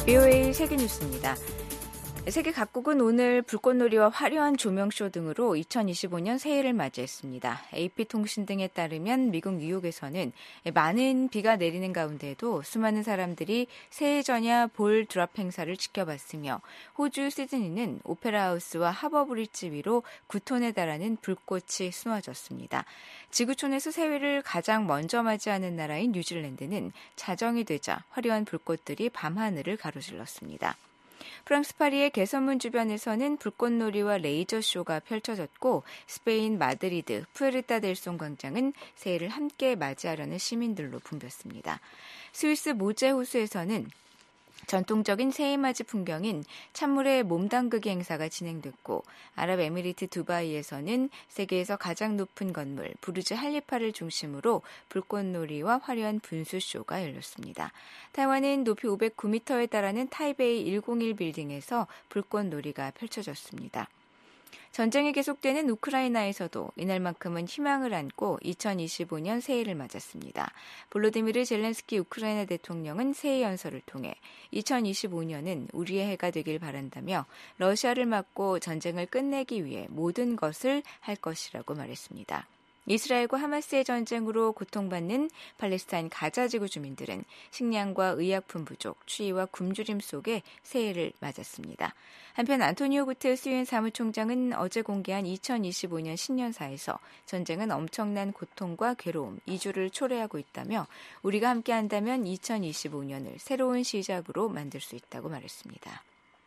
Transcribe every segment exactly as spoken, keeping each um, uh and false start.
비오에이 세계뉴스입니다. 세계 각국은 오늘 불꽃놀이와 화려한 조명쇼 등으로 이천이십오 년 새해를 맞이했습니다. 에이피통신 등에 따르면 미국 뉴욕에서는 많은 비가 내리는 가운데도 수많은 사람들이 새해 전야 볼 드롭 행사를 지켜봤으며 호주 시드니는 오페라 하우스와 하버 브릿지 위로 구 톤에 달하는 불꽃이 쏘아졌습니다. 지구촌에서 새해를 가장 먼저 맞이하는 나라인 뉴질랜드는 자정이 되자 화려한 불꽃들이 밤하늘을 가로질렀습니다. 프랑스 파리의 개선문 주변에서는 불꽃놀이와 레이저쇼가 펼쳐졌고 스페인 마드리드 푸에르타델송 광장은 새해를 함께 맞이하려는 시민들로 붐볐습니다. 스위스 모제 호수에서는 전통적인 새해맞이 풍경인 찬물에 몸담그기 행사가 진행됐고 아랍에미리트 두바이에서는 세계에서 가장 높은 건물 부르즈 할리파를 중심으로 불꽃놀이와 화려한 분수쇼가 열렸습니다. 타이완은 높이 오백구 미터에 달하는 타이베이 백일 빌딩에서 불꽃놀이가 펼쳐졌습니다. 전쟁이 계속되는 우크라이나에서도 이날만큼은 희망을 안고 이천이십오 년 새해를 맞았습니다. 볼로디미르 젤렌스키 우크라이나 대통령은 새해 연설을 통해 이천이십오 년은 우리의 해가 되길 바란다며 러시아를 막고 전쟁을 끝내기 위해 모든 것을 할 것이라고 말했습니다. 이스라엘과 하마스의 전쟁으로 고통받는 팔레스타인 가자 지구 주민들은 식량과 의약품 부족, 추위와 굶주림 속에 새해를 맞았습니다. 한편 안토니오 구테르스 유엔 사무총장은 어제 공개한 이천이십오 년 신년사에서 전쟁은 엄청난 고통과 괴로움, 이주를 초래하고 있다며 우리가 함께한다면 이천이십오 년을 새로운 시작으로 만들 수 있다고 말했습니다.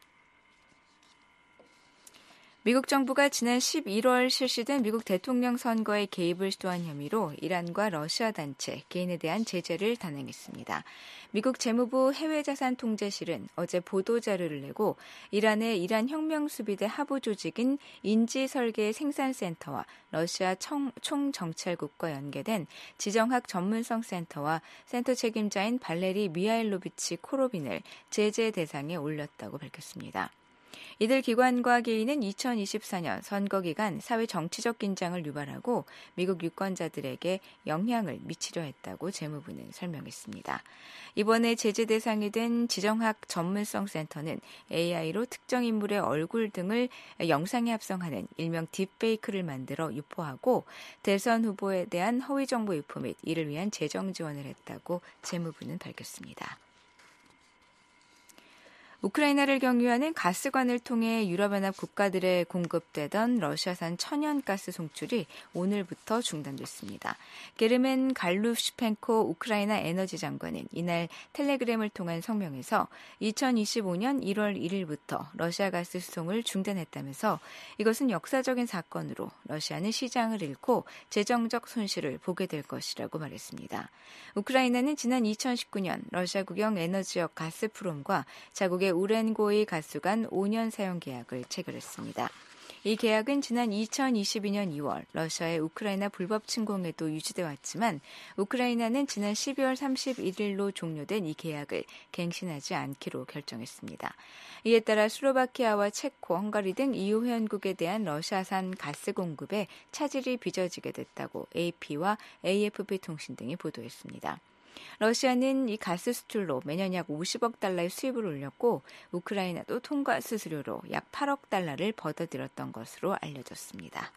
미국 정부가 지난 십일월 실시된 미국 대통령 선거에 개입을 시도한 혐의로 이란과 러시아 단체, 개인에 대한 제재를 단행했습니다. 미국 재무부 해외자산통제실은 어제 보도자료를 내고 이란의 이란 혁명수비대 하부 조직인 인지설계 생산센터와 러시아 청, 총정찰국과 연계된 지정학 전문성 센터와 센터 책임자인 발레리 미하일로비치 코로빈을 제재 대상에 올렸다고 밝혔습니다. 이들 기관과 개인은 이천이십사 년 선거 기간 사회 정치적 긴장을 유발하고 미국 유권자들에게 영향을 미치려 했다고 재무부는 설명했습니다. 이번에 제재 대상이 된 지정학 전문성 센터는 에이아이로 특정 인물의 얼굴 등을 영상에 합성하는 일명 딥페이크를 만들어 유포하고 대선 후보에 대한 허위 정보 유포 및 이를 위한 재정 지원을 했다고 재무부는 밝혔습니다. 우크라이나를 경유하는 가스관을 통해 유럽연합 국가들에 공급되던 러시아산 천연가스 송출이 오늘부터 중단됐습니다. 게르멘 갈루시펜코 우크라이나 에너지 장관은 이날 텔레그램을 통한 성명에서 이천이십오 년 일월 일일부터 러시아 가스 수송을 중단했다면서 이것은 역사적인 사건으로 러시아는 시장을 잃고 재정적 손실을 보게 될 것이라고 말했습니다. 우크라이나는 지난 이천십구 년 러시아 국영 에너지업 가스프롬과 자국의 우렌고이 가스관 오 년 사용 계약을 체결했습니다. 이 계약은 지난 이천이십이 년 이월 러시아의 우크라이나 불법 침공에도 유지돼 왔지만 우크라이나는 지난 십이월 삼십일일로 종료된 이 계약을 갱신하지 않기로 결정했습니다. 이에 따라 슬로바키아와 체코, 헝가리 등 이유 회원국에 대한 러시아산 가스 공급에 차질이 빚어지게 됐다고 에이피와 에이에프피 통신 등이 보도했습니다. 러시아는 이 가스 수출로 매년 약 오십억 달러의 수입을 올렸고 우크라이나도 통과 수수료로 약 팔억 달러를 벌어들였던 것으로 알려졌습니다.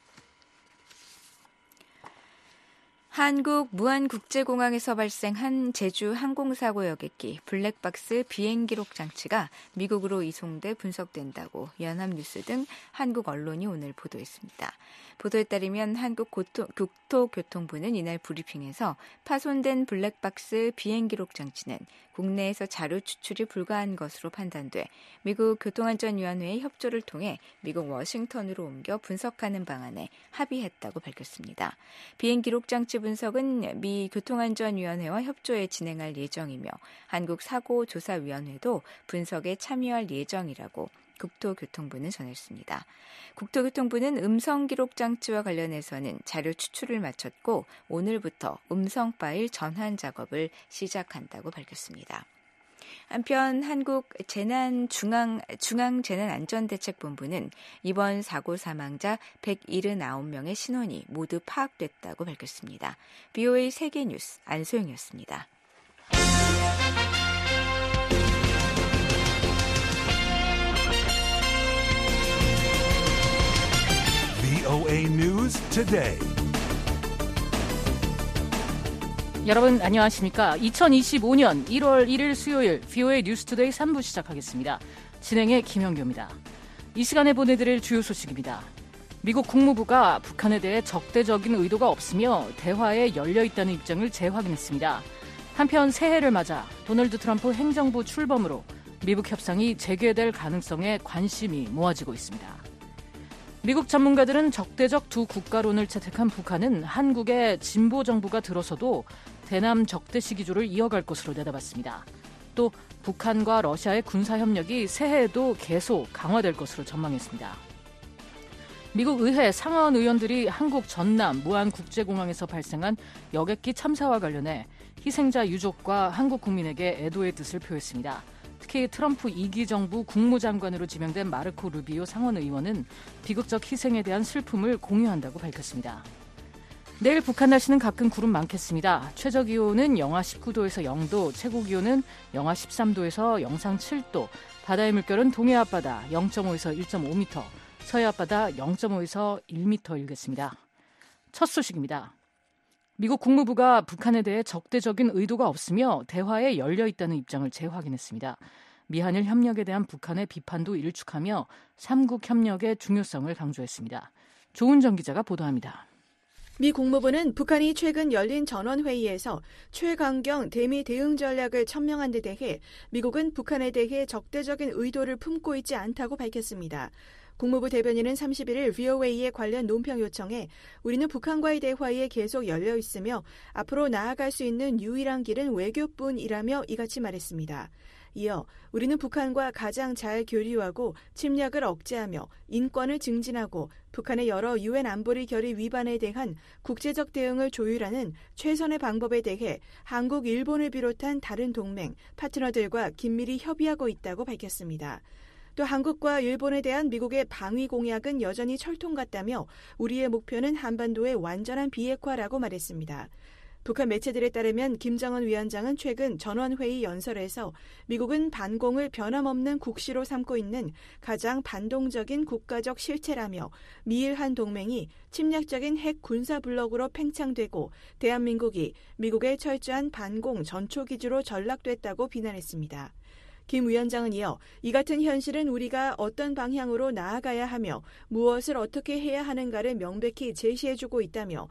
한국 무안국제공항에서 발생한 제주 항공사고 여객기 블랙박스 비행기록 장치가 미국으로 이송돼 분석된다고 연합뉴스 등 한국 언론이 오늘 보도했습니다. 보도에 따르면 한국 고토, 국토교통부는 이날 브리핑에서 파손된 블랙박스 비행기록 장치는 국내에서 자료 추출이 불가한 것으로 판단돼 미국 교통안전위원회의 협조를 통해 미국 워싱턴으로 옮겨 분석하는 방안에 합의했다고 밝혔습니다. 비행기록 장치 분석은 미 교통안전위원회와 협조해 진행할 예정이며 한국사고조사위원회도 분석에 참여할 예정이라고 국토교통부는 전했습니다. 국토교통부는 음성기록 장치와 관련해서는 자료 추출을 마쳤고 오늘부터 음성 파일 전환 작업을 시작한다고 밝혔습니다. 한편 한국 재난 중앙, 중앙재난안전대책본부는 이번 사고 사망자 백칠십구 명의 신원이 모두 파악됐다고 밝혔습니다. 비오에이 세계뉴스 안소영이었습니다. 브이오에이 News Today. 여러분 안녕하십니까? 이천이십오년 일월 일일 수요일 브이오에이 뉴스투데이 삼 부 시작하겠습니다. 진행의 김현규입니다. 이 시간에 보내드릴 주요 소식입니다. 미국 국무부가 북한에 대해 적대적인 의도가 없으며 대화에 열려있다는 입장을 재확인했습니다. 한편 새해를 맞아 도널드 트럼프 행정부 출범으로 미북 협상이 재개될 가능성에 관심이 모아지고 있습니다. 미국 전문가들은 적대적 두 국가론을 채택한 북한은 한국의 진보 정부가 들어서도 대남 적대시 기조를 이어갈 것으로 내다봤습니다. 또 북한과 러시아의 군사협력이 새해에도 계속 강화될 것으로 전망했습니다. 미국 의회 상하원 의원들이 한국 전남 무안국제공항에서 발생한 여객기 참사와 관련해 희생자 유족과 한국 국민에게 애도의 뜻을 표했습니다. 특히 트럼프 이 기 정부 국무장관으로 지명된 마르코 루비오 상원 의원은 비극적 희생에 대한 슬픔을 공유한다고 밝혔습니다. 내일 북한 날씨는 가끔 구름 많겠습니다. 최저기온은 영하 십구도에서 영도, 최고기온은 영하 십삼도에서 영상 칠도, 바다의 물결은 동해 앞바다 영점오에서 일점오 미터, 서해 앞바다 영점오에서 일 미터 일겠습니다. 첫 소식입니다. 미국 국무부가 북한에 대해 적대적인 의도가 없으며 대화에 열려있다는 입장을 재확인했습니다. 미한일 협력에 대한 북한의 비판도 일축하며 삼국 협력의 중요성을 강조했습니다. 조은정 기자가 보도합니다. 미 국무부는 북한이 최근 열린 전원회의에서 최강경 대미 대응 전략을 천명한 데 대해 미국은 북한에 대해 적대적인 의도를 품고 있지 않다고 밝혔습니다. 국무부 대변인은 삼십일일 브이오에이의 관련 논평 요청에 우리는 북한과의 대화에 계속 열려 있으며 앞으로 나아갈 수 있는 유일한 길은 외교뿐이라며 이같이 말했습니다. 이어 우리는 북한과 가장 잘 교류하고 침략을 억제하며 인권을 증진하고 북한의 여러 유엔 안보리 결의 위반에 대한 국제적 대응을 조율하는 최선의 방법에 대해 한국, 일본을 비롯한 다른 동맹, 파트너들과 긴밀히 협의하고 있다고 밝혔습니다. 또 한국과 일본에 대한 미국의 방위 공약은 여전히 철통 같다며 우리의 목표는 한반도의 완전한 비핵화라고 말했습니다. 북한 매체들에 따르면 김정은 위원장은 최근 전원회의 연설에서 미국은 반공을 변함없는 국시로 삼고 있는 가장 반동적인 국가적 실체라며 미일-한 동맹이 침략적인 핵 군사 블록으로 팽창되고 대한민국이 미국의 철저한 반공 전초기지로 전락됐다고 비난했습니다. 김 위원장은 이어 이 같은 현실은 우리가 어떤 방향으로 나아가야 하며 무엇을 어떻게 해야 하는가를 명백히 제시해주고 있다며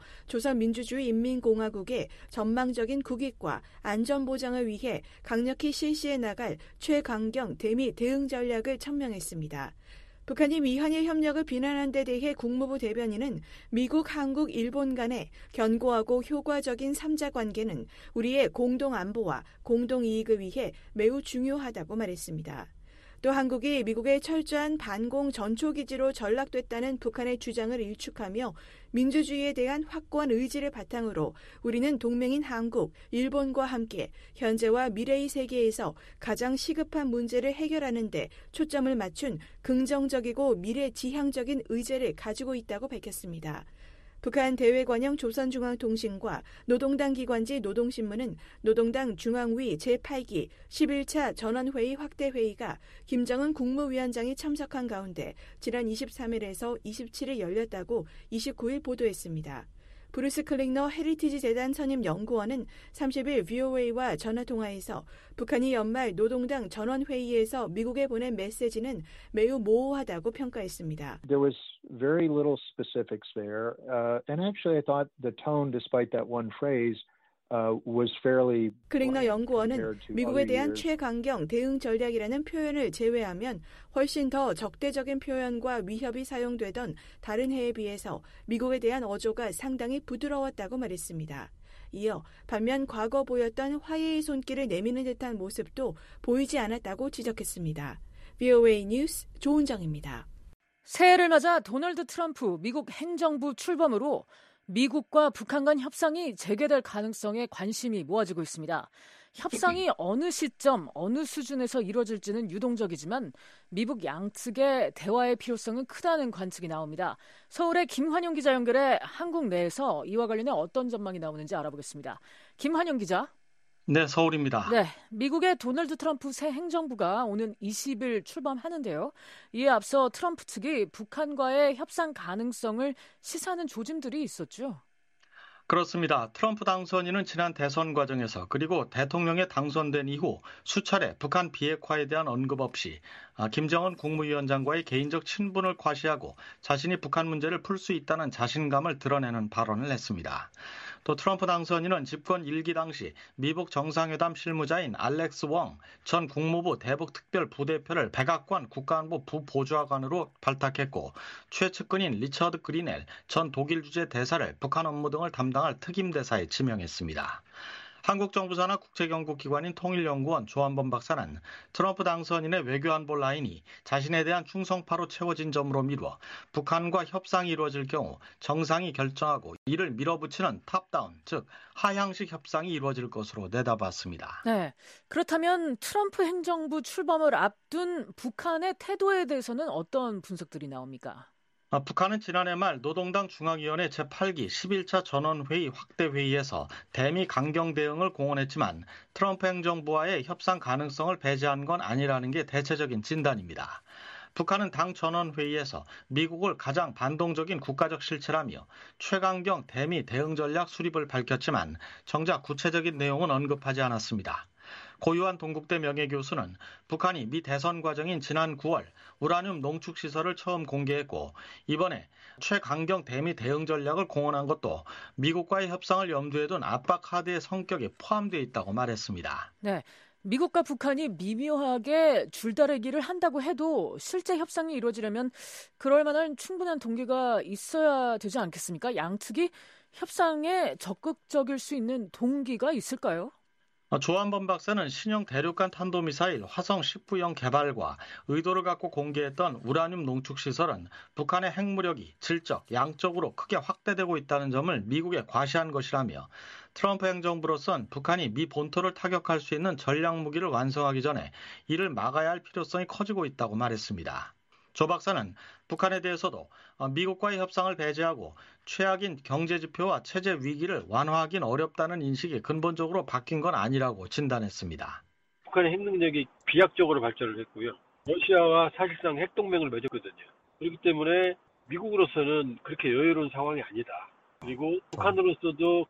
조선민주주의인민공화국의 전망적인 국익과 안전보장을 위해 강력히 실시해 나갈 최강경 대미 대응 전략을 천명했습니다. 북한이 미한일 협력을 비난한 데 대해 국무부 대변인은 미국, 한국, 일본 간의 견고하고 효과적인 삼자 관계는 우리의 공동 안보와 공동 이익을 위해 매우 중요하다고 말했습니다. 또 한국이 미국의 철저한 반공 전초기지로 전락됐다는 북한의 주장을 일축하며 민주주의에 대한 확고한 의지를 바탕으로 우리는 동맹인 한국, 일본과 함께 현재와 미래의 세계에서 가장 시급한 문제를 해결하는 데 초점을 맞춘 긍정적이고 미래지향적인 의제를 가지고 있다고 밝혔습니다. 북한 대외관영 조선중앙통신과 노동당 기관지 노동신문은 노동당 중앙위 제팔기 십일차 전원회의 확대회의가 김정은 국무위원장이 참석한 가운데 지난 이십삼일에서 이십칠일 열렸다고 이십구일 보도했습니다. 브루스 클링너 헤리티지 재단 선임 연구원은 삼십일 브이오에이와 전화통화에서 북한이 연말 노동당 전원회의에서 미국에 보낸 메시지는 매우 모호하다고 평가했습니다. There was very little specifics there, uh, and actually I thought the tone, despite that one phrase, Uh, was fairly 클링너 연구원은 미국에 대한 최강경 대응 전략이라는 표현을 제외하면 훨씬 더 적대적인 표현과 위협이 사용되던 다른 해에 비해서 미국에 대한 어조가 상당히 부드러웠다고 말했습니다. 이어 반면 과거 보였던 화해의 손길을 내미는 듯한 모습도 보이지 않았다고 지적했습니다. 브이오에이 뉴스 조은정입니다. 새해를 맞아 도널드 트럼프 미국 행정부 출범으로 미국과 북한 간 협상이 재개될 가능성에 관심이 모아지고 있습니다. 협상이 어느 시점, 어느 수준에서 이루어질지는 유동적이지만 미북 양측의 대화의 필요성은 크다는 관측이 나옵니다. 서울의 김환영 기자 연결해 한국 내에서 이와 관련해 어떤 전망이 나오는지 알아보겠습니다. 김환영 기자. 네, 서울입니다. 네, 미국의 도널드 트럼프 새 행정부가 오는 이십 일 출범하는데요. 이에 앞서 트럼프 측이 북한과의 협상 가능성을 시사하는 조짐들이 있었죠. 그렇습니다. 트럼프 당선인은 지난 대선 과정에서 그리고 대통령에 당선된 이후 수차례 북한 비핵화에 대한 언급 없이 김정은 국무위원장과의 개인적 친분을 과시하고 자신이 북한 문제를 풀 수 있다는 자신감을 드러내는 발언을 했습니다. 또 트럼프 당선인은 집권 일 기 당시 미북 정상회담 실무자인 알렉스 웡 전 국무부 대북특별 부대표를 백악관 국가안보 부보좌관으로 발탁했고 최측근인 리처드 그리넬 전 독일 주재 대사를 북한 업무 등을 담당할 특임대사에 지명했습니다. 한국 정부 산하 국제경고기관인 통일연구원 조한범 박사는 트럼프 당선인의 외교안보 라인이 자신에 대한 충성파로 채워진 점으로 미루어 북한과 협상이 이루어질 경우 정상이 결정하고 이를 밀어붙이는 탑다운, 즉 하향식 협상이 이루어질 것으로 내다봤습니다. 네, 그렇다면 트럼프 행정부 출범을 앞둔 북한의 태도에 대해서는 어떤 분석들이 나옵니까? 북한은 지난해 말 노동당 중앙위원회 제팔 기 십일 차 전원회의 확대회의에서 대미 강경 대응을 공언했지만 트럼프 행정부와의 협상 가능성을 배제한 건 아니라는 게 대체적인 진단입니다. 북한은 당 전원회의에서 미국을 가장 반동적인 국가적 실체라며 최강경 대미 대응 전략 수립을 밝혔지만 정작 구체적인 내용은 언급하지 않았습니다. 고유한 동국대 명예교수는 북한이 미 대선 과정인 지난 구월 우라늄 농축시설을 처음 공개했고 이번에 최강경 대미 대응 전략을 공언한 것도 미국과의 협상을 염두에 둔 압박 카드의 성격이 포함되어 있다고 말했습니다. 네, 미국과 북한이 미묘하게 줄다리기를 한다고 해도 실제 협상이 이루어지려면 그럴 만한 충분한 동기가 있어야 되지 않겠습니까? 양측이 협상에 적극적일 수 있는 동기가 있을까요? 조한범 박사는 신형 대륙간 탄도미사일 화성 십구형 개발과 의도를 갖고 공개했던 우라늄 농축시설은 북한의 핵무력이 질적, 양적으로 크게 확대되고 있다는 점을 미국에 과시한 것이라며 트럼프 행정부로선 북한이 미 본토를 타격할 수 있는 전략무기를 완성하기 전에 이를 막아야 할 필요성이 커지고 있다고 말했습니다. 조 박사는 북한에 대해서도 미국과의 협상을 배제하고 최악인 경제지표와 체제 위기를 완화하긴 어렵다는 인식이 근본적으로 바뀐 건 아니라고 진단했습니다. 북한의 핵 능력이 비약적으로 발전을 했고요. 러시아와 사실상 핵동맹을 맺었거든요. 그렇기 때문에 미국으로서는 그렇게 여유로운 상황이 아니다. 그리고 북한으로서도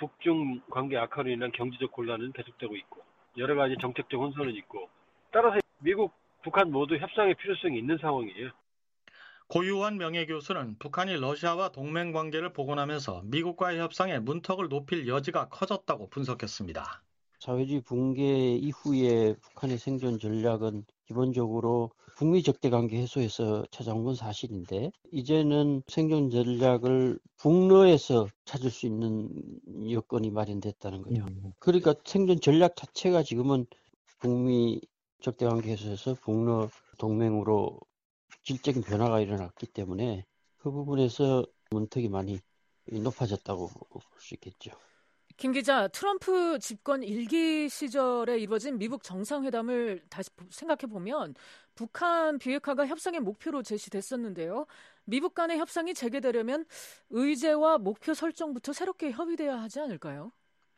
북중 관계 악화로 인한 경제적 곤란은 계속되고 있고 여러 가지 정책적 혼선은 있고 따라서 미국, 북한 모두 협상의 필요성이 있는 상황이에요. 고유한 명예교수는 북한이 러시아와 동맹 관계를 복원하면서 미국과의 협상에 문턱을 높일 여지가 커졌다고 분석했습니다. 사회주의 붕괴 이후에 북한의 생존 전략은 기본적으로 북미 적대 관계 해소에서 찾아온 건 사실인데 이제는 생존 전략을 북러에서 찾을 수 있는 여건이 마련됐다는 거죠. 그러니까 생존 전략 자체가 지금은 북미 적대 관계 해소에서 북러 동맹으로 질적인 변화가 일어났기 때문에 그 부분에서 문턱이 많이 높아졌다고 볼 수 있겠죠. 김 기자, 트럼프 집권 일 기 시절에 이루어진 미북 정상회담을 다시 생각해 보면 북한 비핵화가 협상의 목표로 제시됐었는데요. 미북 간의 협상이 재개되려면 의제와 목표 설정부터 새롭게 협의돼야 하지 않을까요?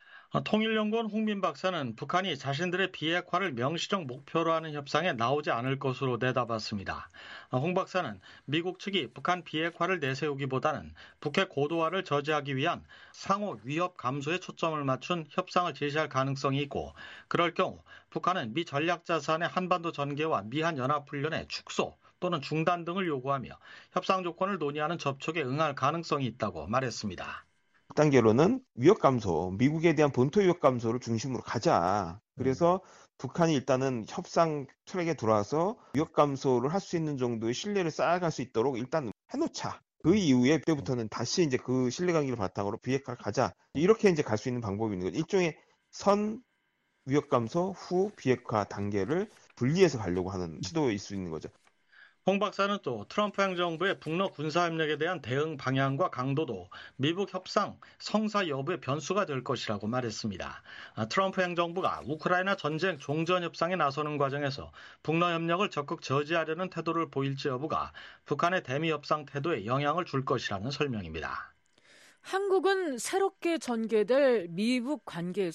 통일연구원 홍민 박사는 북한이 자신들의 비핵화를 명시적 목표로 하는 협상에 나오지 않을 것으로 내다봤습니다. 홍 박사는 미국 측이 북한 비핵화를 내세우기보다는 북핵 고도화를 저지하기 위한 상호 위협 감소에 초점을 맞춘 협상을 제시할 가능성이 있고 그럴 경우 북한은 미 전략자산의 한반도 전개와 미한 연합훈련의 축소 또는 중단 등을 요구하며 협상 조건을 논의하는 접촉에 응할 가능성이 있다고 말했습니다. 단계로는 위협 감소, 미국에 대한 본토 위협 감소를 중심으로 가자. 그래서 북한이 일단은 협상 트랙에 들어와서 위협 감소를 할 수 있는 정도의 신뢰를 쌓아갈 수 있도록 일단 해놓자. 그 이후에 그때부터는 다시 이제 그 신뢰관계를 바탕으로 비핵화를 가자. 이렇게 이제 갈 수 있는 방법이 있는 거죠. 일종의 선 위협 감소 후 비핵화 단계를 분리해서 가려고 하는 시도일 수 있는 거죠. 홍 박사는 또 트럼프 행정부의 북러 군사협력에 대한 대응 방향과 강도도 미북 협상 성사 여부의 변수가 될 것이라고 말했습니다. 트럼프 행정부가 우크라이나 전쟁 종전 협상에 나서는 과정에서 북러 협력을 적극 저지하려는 태도를 보일지 여부가 북한의 대미 협상 태도에 영향을 줄 것이라는 설명입니다. 한국은 새롭게 전개될 미북 관계에서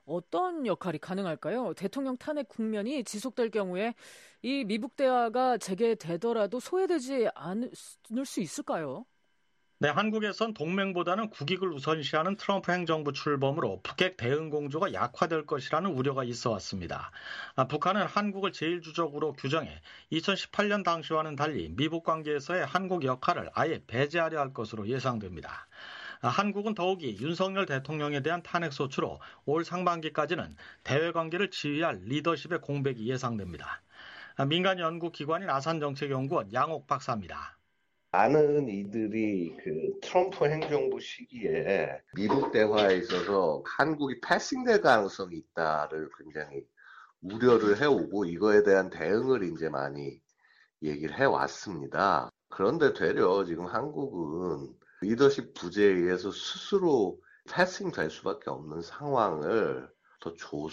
어떤 역할이 가능할까요? 대통령 탄핵 국면이 지속될 경우에 이 미북 대화가 재개되더라도 소외되지 않을 수 있을까요? 네, 한국에선 동맹보다는 국익을 우선시하는 트럼프 행정부 출범으로 북핵 대응 공조가 약화될 것이라는 우려가 있어 왔습니다. 아, 북한은 한국을 제일 주적으로 규정해 이천십팔 년 당시와는 달리 미북 관계에서의 한국 역할을 아예 배제하려 할 것으로 예상됩니다. 아, 한국은 더욱이 윤석열 대통령에 대한 탄핵 소추로 올 상반기까지는 대외 관계를 지휘할 리더십의 공백이 예상됩니다. 아, 민간 연구기관인 아산정책연구원 양옥 박사입니다. 많은 이들이 그 트럼프 행정부 시기에 미북 대화에 있어서 한국이 패싱될 가능성이 있다를 굉장히 우려를 해오고 이거에 대한 대응을 이제 많이 얘기를 해왔습니다. 그런데 되려 지금 한국은 리더십 부재에 의해서 스스로 패싱될 수밖에 없는 상황을 더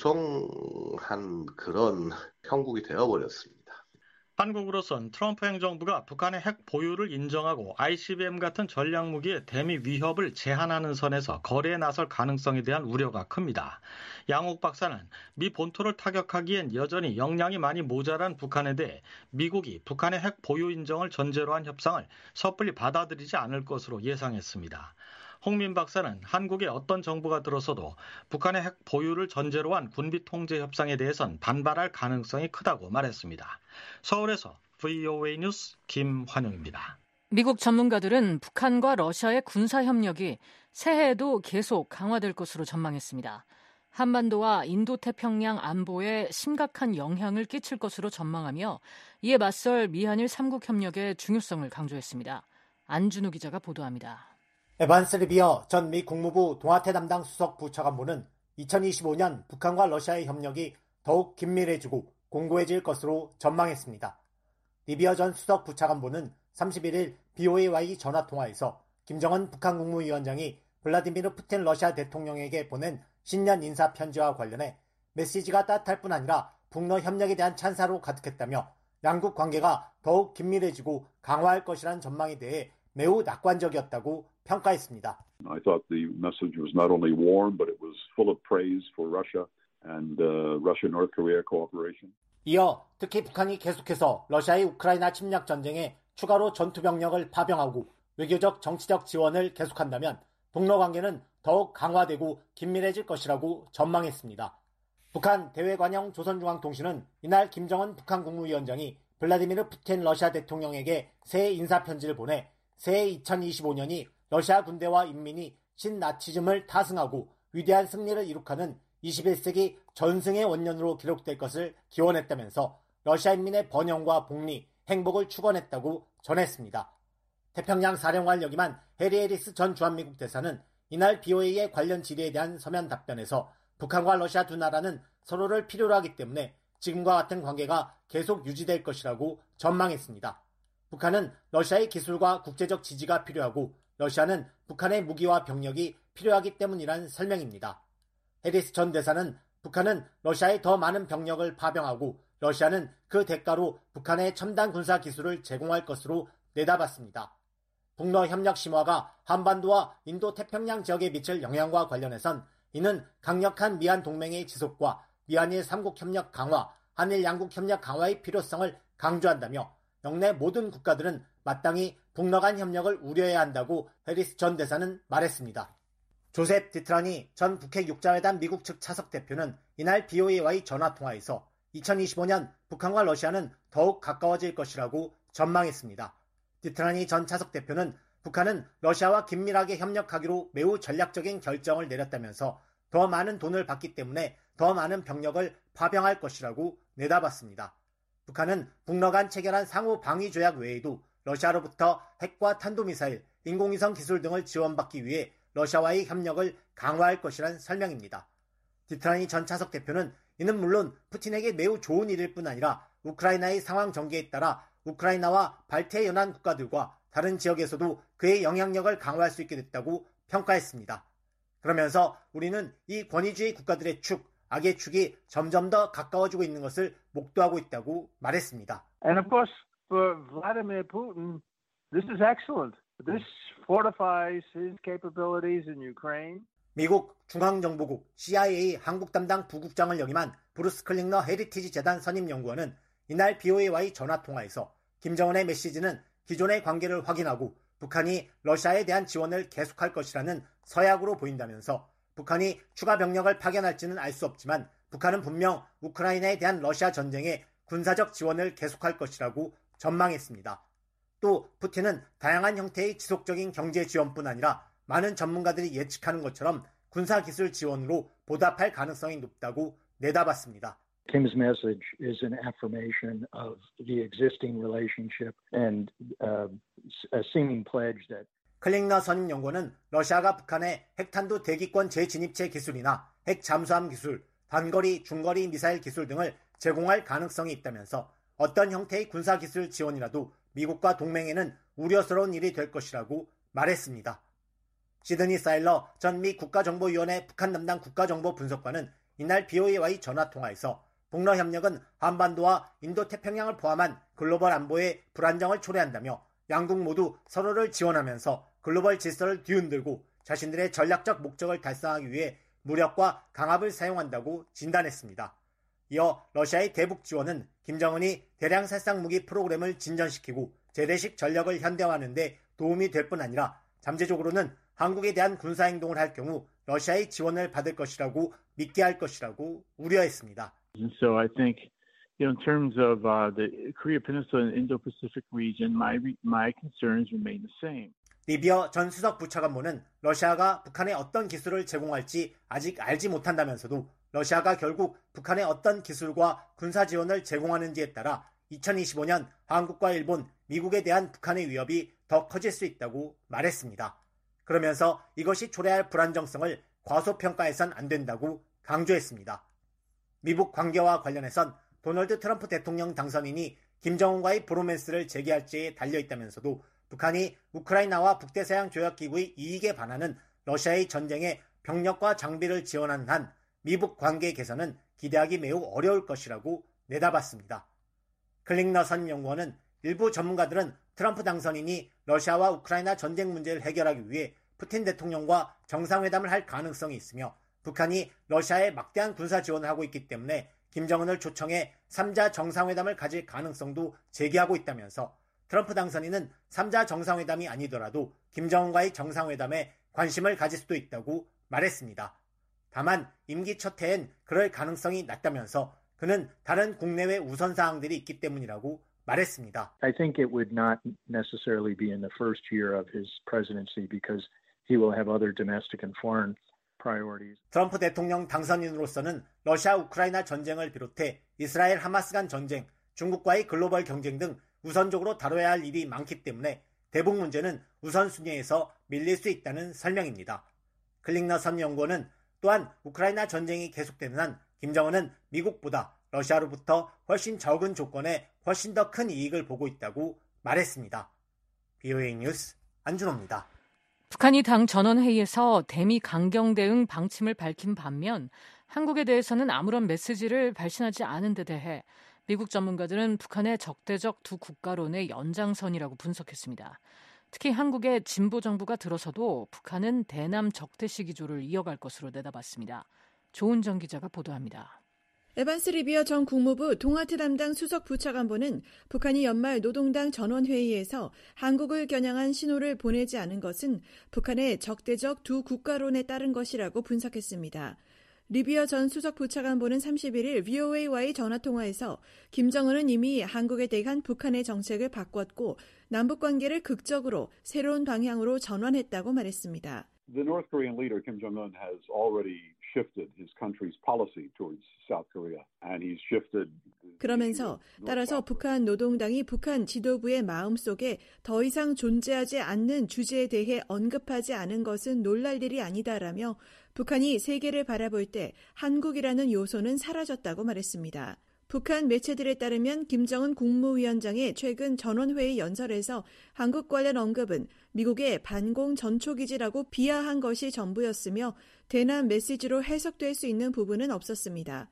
조성한 그런 형국이 되어버렸습니다. 한국으로선 트럼프 행정부가 북한의 핵 보유를 인정하고 아이씨비엠 같은 전략무기의 대미 위협을 제한하는 선에서 거래에 나설 가능성에 대한 우려가 큽니다. 양옥 박사는 미 본토를 타격하기엔 여전히 역량이 많이 모자란 북한에 대해 미국이 북한의 핵 보유 인정을 전제로 한 협상을 섣불리 받아들이지 않을 것으로 예상했습니다. 홍민 박사는 한국의 어떤 정부가 들어서도 북한의 핵 보유를 전제로 한 군비 통제 협상에 대해선 반발할 가능성이 크다고 말했습니다. 서울에서 브이오에이 뉴스 김환영입니다. 미국 전문가들은 북한과 러시아의 군사 협력이 새해에도 계속 강화될 것으로 전망했습니다. 한반도와 인도태평양 안보에 심각한 영향을 끼칠 것으로 전망하며 이에 맞설 미한일 삼국 협력의 중요성을 강조했습니다. 안준우 기자가 보도합니다. 에반스 리비어 전 미 국무부 동아태 담당 수석 부차관보는 이천이십오 년 북한과 러시아의 협력이 더욱 긴밀해지고 공고해질 것으로 전망했습니다. 리비어 전 수석 부차관보는 삼십일 일 브이오에이와의 전화통화에서 김정은 북한 국무위원장이 블라디미르 푸틴 러시아 대통령에게 보낸 신년 인사 편지와 관련해 메시지가 따뜻할 뿐 아니라 북러 협력에 대한 찬사로 가득했다며 양국 관계가 더욱 긴밀해지고 강화할 것이라는 전망에 대해 매우 낙관적이었다고 평가했습니다. I thought the message was not only warm, but it was full of praise for Russia and uh, Russia-North Korea cooperation. 이어 특히 북한이 계속해서 러시아의 우크라이나 침략 전쟁에 추가로 전투 병력을 파병하고 외교적 정치적 지원을 계속한다면 북러 관계는 더욱 강화되고 긴밀해질 것이라고 전망했습니다. 북한 대외관영 조선중앙통신은 이날 김정은 북한 국무위원장이 블라디미르 푸틴 러시아 대통령에게 새해 인사편지를 보내 새해 이천이십오 년이 러시아 군대와 인민이 신나치즘을 타승하고 위대한 승리를 이룩하는 이십일 세기 전승의 원년으로 기록될 것을 기원했다면서 러시아 인민의 번영과 복리, 행복을 축원했다고 전했습니다. 태평양 사령관을 역임한 해리 해리스 전 주한미국 대사는 이날 브이오에이의 관련 질의에 대한 서면 답변에서 북한과 러시아 두 나라는 서로를 필요로 하기 때문에 지금과 같은 관계가 계속 유지될 것이라고 전망했습니다. 북한은 러시아의 기술과 국제적 지지가 필요하고 러시아는 북한의 무기와 병력이 필요하기 때문이란 설명입니다. 해리스 전 대사는 북한은 러시아에 더 많은 병력을 파병하고 러시아는 그 대가로 북한의 첨단 군사 기술을 제공할 것으로 내다봤습니다. 북러 협력 심화가 한반도와 인도 태평양 지역에 미칠 영향과 관련해선 이는 강력한 미한 동맹의 지속과 미한일 삼국 협력 강화, 한일 양국 협력 강화의 필요성을 강조한다며 영내 모든 국가들은 마땅히 북러 간 협력을 우려해야 한다고 해리스 전 대사는 말했습니다. 조셉 디트라니 전 북핵 육자회담 미국 측 차석 대표는 이날 브이오에이와의 전화통화에서 이천이십오 년 북한과 러시아는 더욱 가까워질 것이라고 전망했습니다. 디트라니 전 차석 대표는 북한은 러시아와 긴밀하게 협력하기로 매우 전략적인 결정을 내렸다면서 더 많은 돈을 받기 때문에 더 많은 병력을 파병할 것이라고 내다봤습니다. 북한은 북러 간 체결한 상호 방위 조약 외에도 러시아로부터 핵과 탄도미사일, 인공위성 기술 등을 지원받기 위해 러시아와의 협력을 강화할 것이란 설명입니다. 디트라니 전 차석 대표는 이는 물론 푸틴에게 매우 좋은 일일 뿐 아니라 우크라이나의 상황 전개에 따라 우크라이나와 발트해 연안 국가들과 다른 지역에서도 그의 영향력을 강화할 수 있게 됐다고 평가했습니다. 그러면서 우리는 이 권위주의 국가들의 축, 악의 축이 점점 더 가까워지고 있는 것을 목도하고 있다고 말했습니다. And of course, for Vladimir Putin, this is excellent. This fortifies his capabilities in Ukraine. 미국 중앙정보국 씨아이에이 한국 담당 부국장을 역임한 브루스 클링너 헤리티지 재단 선임연구원은 이날 비오에이와의 전화통화에서 김정은의 메시지는 기존의 관계를 확인하고 북한이 러시아에 대한 지원을 계속할 것이라는 서약으로 보인다면서 북한이 추가 병력을 파견할지는 알 수 없지만 북한은 분명 우크라이나에 대한 러시아 전쟁에 군사적 지원을 계속할 것이라고 전망했습니다. 또 푸틴은 다양한 형태의 지속적인 경제 지원뿐 아니라 많은 전문가들이 예측하는 것처럼 군사기술 지원으로 보답할 가능성이 높다고 내다봤습니다. Kim's message is an affirmation of the existing relationship and uh, a seeming pledge that 클링너 선임연구원은 러시아가 북한의 핵탄두 대기권 재진입체 기술이나 핵 잠수함 기술, 단거리, 중거리 미사일 기술 등을 제공할 가능성이 있다면서 어떤 형태의 군사기술 지원이라도 미국과 동맹에는 우려스러운 일이 될 것이라고 말했습니다. 시드니 사일러 전 미 국가정보위원회 북한 담당 국가정보분석관은 이날 비오에이와의 전화통화에서 북러협력은 한반도와 인도태평양을 포함한 글로벌 안보에 불안정을 초래한다며 양국 모두 서로를 지원하면서 글로벌 질서를 뒤흔들고 자신들의 전략적 목적을 달성하기 위해 무력과 강압을 사용한다고 진단했습니다. 이어 러시아의 대북 지원은 김정은이 대량 살상 무기 프로그램을 진전시키고 재래식 전력을 현대화하는 데 도움이 될 뿐 아니라 잠재적으로는 한국에 대한 군사행동을 할 경우 러시아의 지원을 받을 것이라고 믿게 할 것이라고 우려했습니다. And so I think, you know, in terms of uh, the Korea Peninsula and Indo-Pacific region, my my concerns remain the same. 리비어 전 수석 부차관보는 러시아가 북한에 어떤 기술을 제공할지 아직 알지 못한다면서도 러시아가 결국 북한에 어떤 기술과 군사 지원을 제공하는지에 따라 이천이십오 년 한국과 일본, 미국에 대한 북한의 위협이 더 커질 수 있다고 말했습니다. 그러면서 이것이 초래할 불안정성을 과소평가해선 안 된다고 강조했습니다. 미북 관계와 관련해선 도널드 트럼프 대통령 당선인이 김정은과의 브로맨스를 재개할지에 달려있다면서도 북한이 우크라이나와 북대서양 조약기구의 이익에 반하는 러시아의 전쟁에 병력과 장비를 지원하는 한 미북 관계 개선은 기대하기 매우 어려울 것이라고 내다봤습니다. 클링너 선임연구원은 일부 전문가들은 트럼프 당선인이 러시아와 우크라이나 전쟁 문제를 해결하기 위해 푸틴 대통령과 정상회담을 할 가능성이 있으며 북한이 러시아에 막대한 군사 지원을 하고 있기 때문에 김정은을 초청해 삼자 정상회담을 가질 가능성도 제기하고 있다면서 트럼프 당선인은 삼자 정상회담이 아니더라도 김정은과의 정상회담에 관심을 가질 수도 있다고 말했습니다. 다만 임기 첫 해엔 그럴 가능성이 낮다면서 그는 다른 국내외 우선사항들이 있기 때문이라고 말했습니다. I think it would not necessarily be in the first year of his presidency because he will have other domestic and foreign priorities. 트럼프 대통령 당선인으로서는 러시아 우크라이나 전쟁을 비롯해 이스라엘 하마스 간 전쟁, 중국과의 글로벌 경쟁 등 우선적으로 다뤄야 할 일이 많기 때문에 대북 문제는 우선순위에서 밀릴 수 있다는 설명입니다. 클링너 선 연구원은 또한 우크라이나 전쟁이 계속되는 한 김정은은 미국보다 러시아로부터 훨씬 적은 조건에 훨씬 더 큰 이익을 보고 있다고 말했습니다. 비오에이 뉴스 안준호입니다. 북한이 당 전원회의에서 대미 강경 대응 방침을 밝힌 반면 한국에 대해서는 아무런 메시지를 발신하지 않은 데 대해 미국 전문가들은 북한의 적대적 두 국가론의 연장선이라고 분석했습니다. 특히 한국의 진보 정부가 들어서도 북한은 대남 적대시 기조를 이어갈 것으로 내다봤습니다. 조은정 기자가 보도합니다. 에반스 리비어 전 국무부 동아트 담당 수석 부차관보는 북한이 연말 노동당 전원회의에서 한국을 겨냥한 신호를 보내지 않은 것은 북한의 적대적 두 국가론에 따른 것이라고 분석했습니다. 리비어 전 수석 부차관보는 삼십일 일 브이오에이와의 전화통화에서 김정은은 이미 한국에 대한 북한의 정책을 바꿨고 남북 관계를 극적으로 새로운 방향으로 전환했다고 말했습니다. The North Korean leader Kim Jong-un has already shifted his country's policy towards South Korea, and he's shifted. 그러면서 따라서 북한 노동당이 북한 지도부의 마음속에 더 이상 존재하지 않는 주제에 대해 언급하지 않은 것은 놀랄 일이 아니다라며 북한이 세계를 바라볼 때 한국이라는 요소는 사라졌다고 말했습니다. 북한 매체들에 따르면 김정은 국무위원장의 최근 전원회의 연설에서 한국 관련 언급은 미국의 반공 전초기지라고 비하한 것이 전부였으며 대남 메시지로 해석될 수 있는 부분은 없었습니다.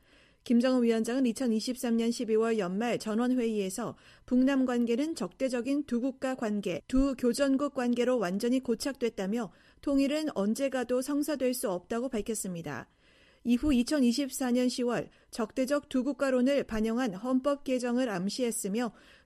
김정은 위원장은 이천이십삼년 십이월 연말 전원회의에서 북남 관계는 적대적인 두 국가 관계, 두 교전국 관계로 완전히 고착됐다며 통일은 언제 가도 성사될 수 없다고 밝혔습니다. 이후 이천이십사년 시월 적대적 두 국가론을 반영한 헌법 개정을 암시했으며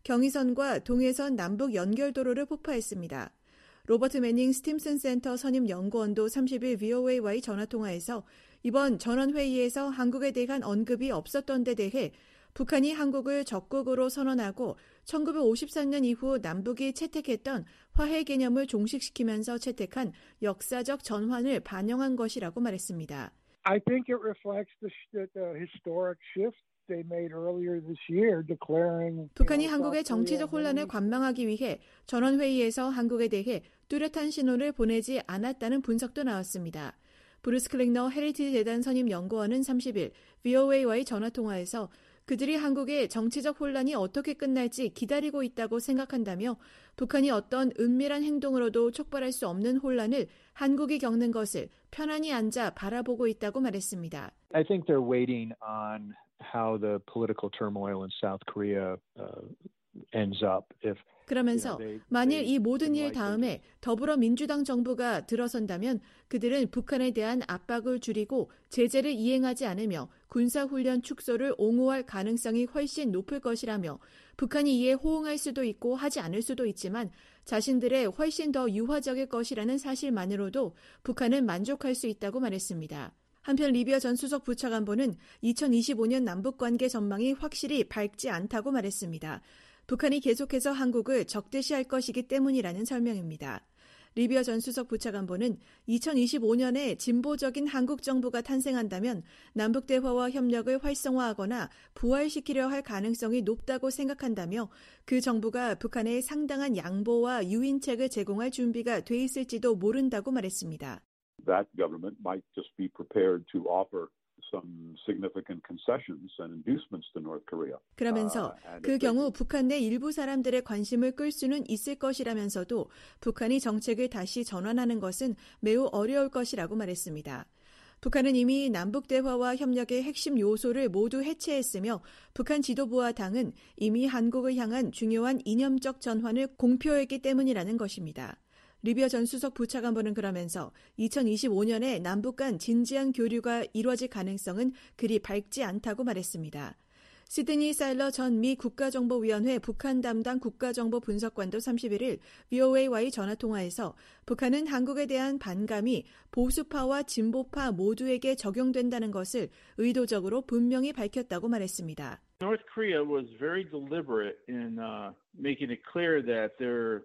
경의선과 동해선 남북 연결도로를 폭파했습니다. 로버트 매닝 스팀슨 센터 선임 연구원도 삼십일 브이오에이와의 전화통화에서 이번 전원회의에서 한국에 대한 언급이 없었던 데 대해 북한이 한국을 적국으로 선언하고 천구백오십사년 이후 남북이 채택했던 화해 개념을 종식시키면서 채택한 역사적 전환을 반영한 것이라고 말했습니다. I think it reflects the, the historic shift they made earlier this year, declaring. 북한이 한국의 정치적 혼란을 관망하기 위해 전원회의에서 한국에 대해 뚜렷한 신호를 보내지 않았다는 분석도 나왔습니다. 브루스 클링너 헤리티지 재단 선임 연구원은 삼십일 브이오에이와의 전화통화에서 그들이 한국의 정치적 혼란이 어떻게 끝날지 기다리고 있다고 생각한다며 북한이 어떤 은밀한 행동으로도 촉발할 수 없는 혼란을 한국이 겪는 것을 편안히 앉아 바라보고 있다고 말했습니다. I think they're waiting on how the political turmoil in South Korea uh, ends up. If 그러면서 만일 이 모든 일 다음에 더불어민주당 정부가 들어선다면 그들은 북한에 대한 압박을 줄이고 제재를 이행하지 않으며 군사훈련 축소를 옹호할 가능성이 훨씬 높을 것이라며 북한이 이에 호응할 수도 있고 하지 않을 수도 있지만 자신들의 훨씬 더 유화적일 것이라는 사실만으로도 북한은 만족할 수 있다고 말했습니다. 한편 리비아 전 수석 부차관보는 이천이십오년 남북관계 전망이 확실히 밝지 않다고 말했습니다. 북한이 계속해서 한국을 적대시할 것이기 때문이라는 설명입니다. 리비아 전 수석 부차관보는 이천이십오년에 진보적인 한국 정부가 탄생한다면 남북 대화와 협력을 활성화하거나 부활시키려 할 가능성이 높다고 생각한다며 그 정부가 북한에 상당한 양보와 유인책을 제공할 준비가 돼 있을지도 모른다고 말했습니다. That government might just be prepared to offer some significant concessions and inducements to North Korea. 그러면서 그 경우 북한 내 일부 사람들의 관심을 끌 수는 있을 것이라면서도 북한이 정책을 다시 전환하는 것은 매우 어려울 것이라고 말했습니다. 북한은 이미 남북 대화와 협력의 핵심 요소를 모두 해체했으며 북한 지도부와 당은 이미 한국을 향한 중요한 이념적 전환을 공표했기 때문이라는 것입니다. 리비아 전 수석 부차관보는 그러면서 이천이십오년에 남북 간 진지한 교류가 이루어질 가능성은 그리 밝지 않다고 말했습니다. 시드니 사일러 전 미 국가정보위원회 북한 담당 국가정보 분석관도 삼십일일 브이오에이와의 전화통화에서 북한은 한국에 대한 반감이 보수파와 진보파 모두에게 적용된다는 것을 의도적으로 분명히 밝혔다고 말했습니다. North Korea was very deliberate in uh, making it clear that their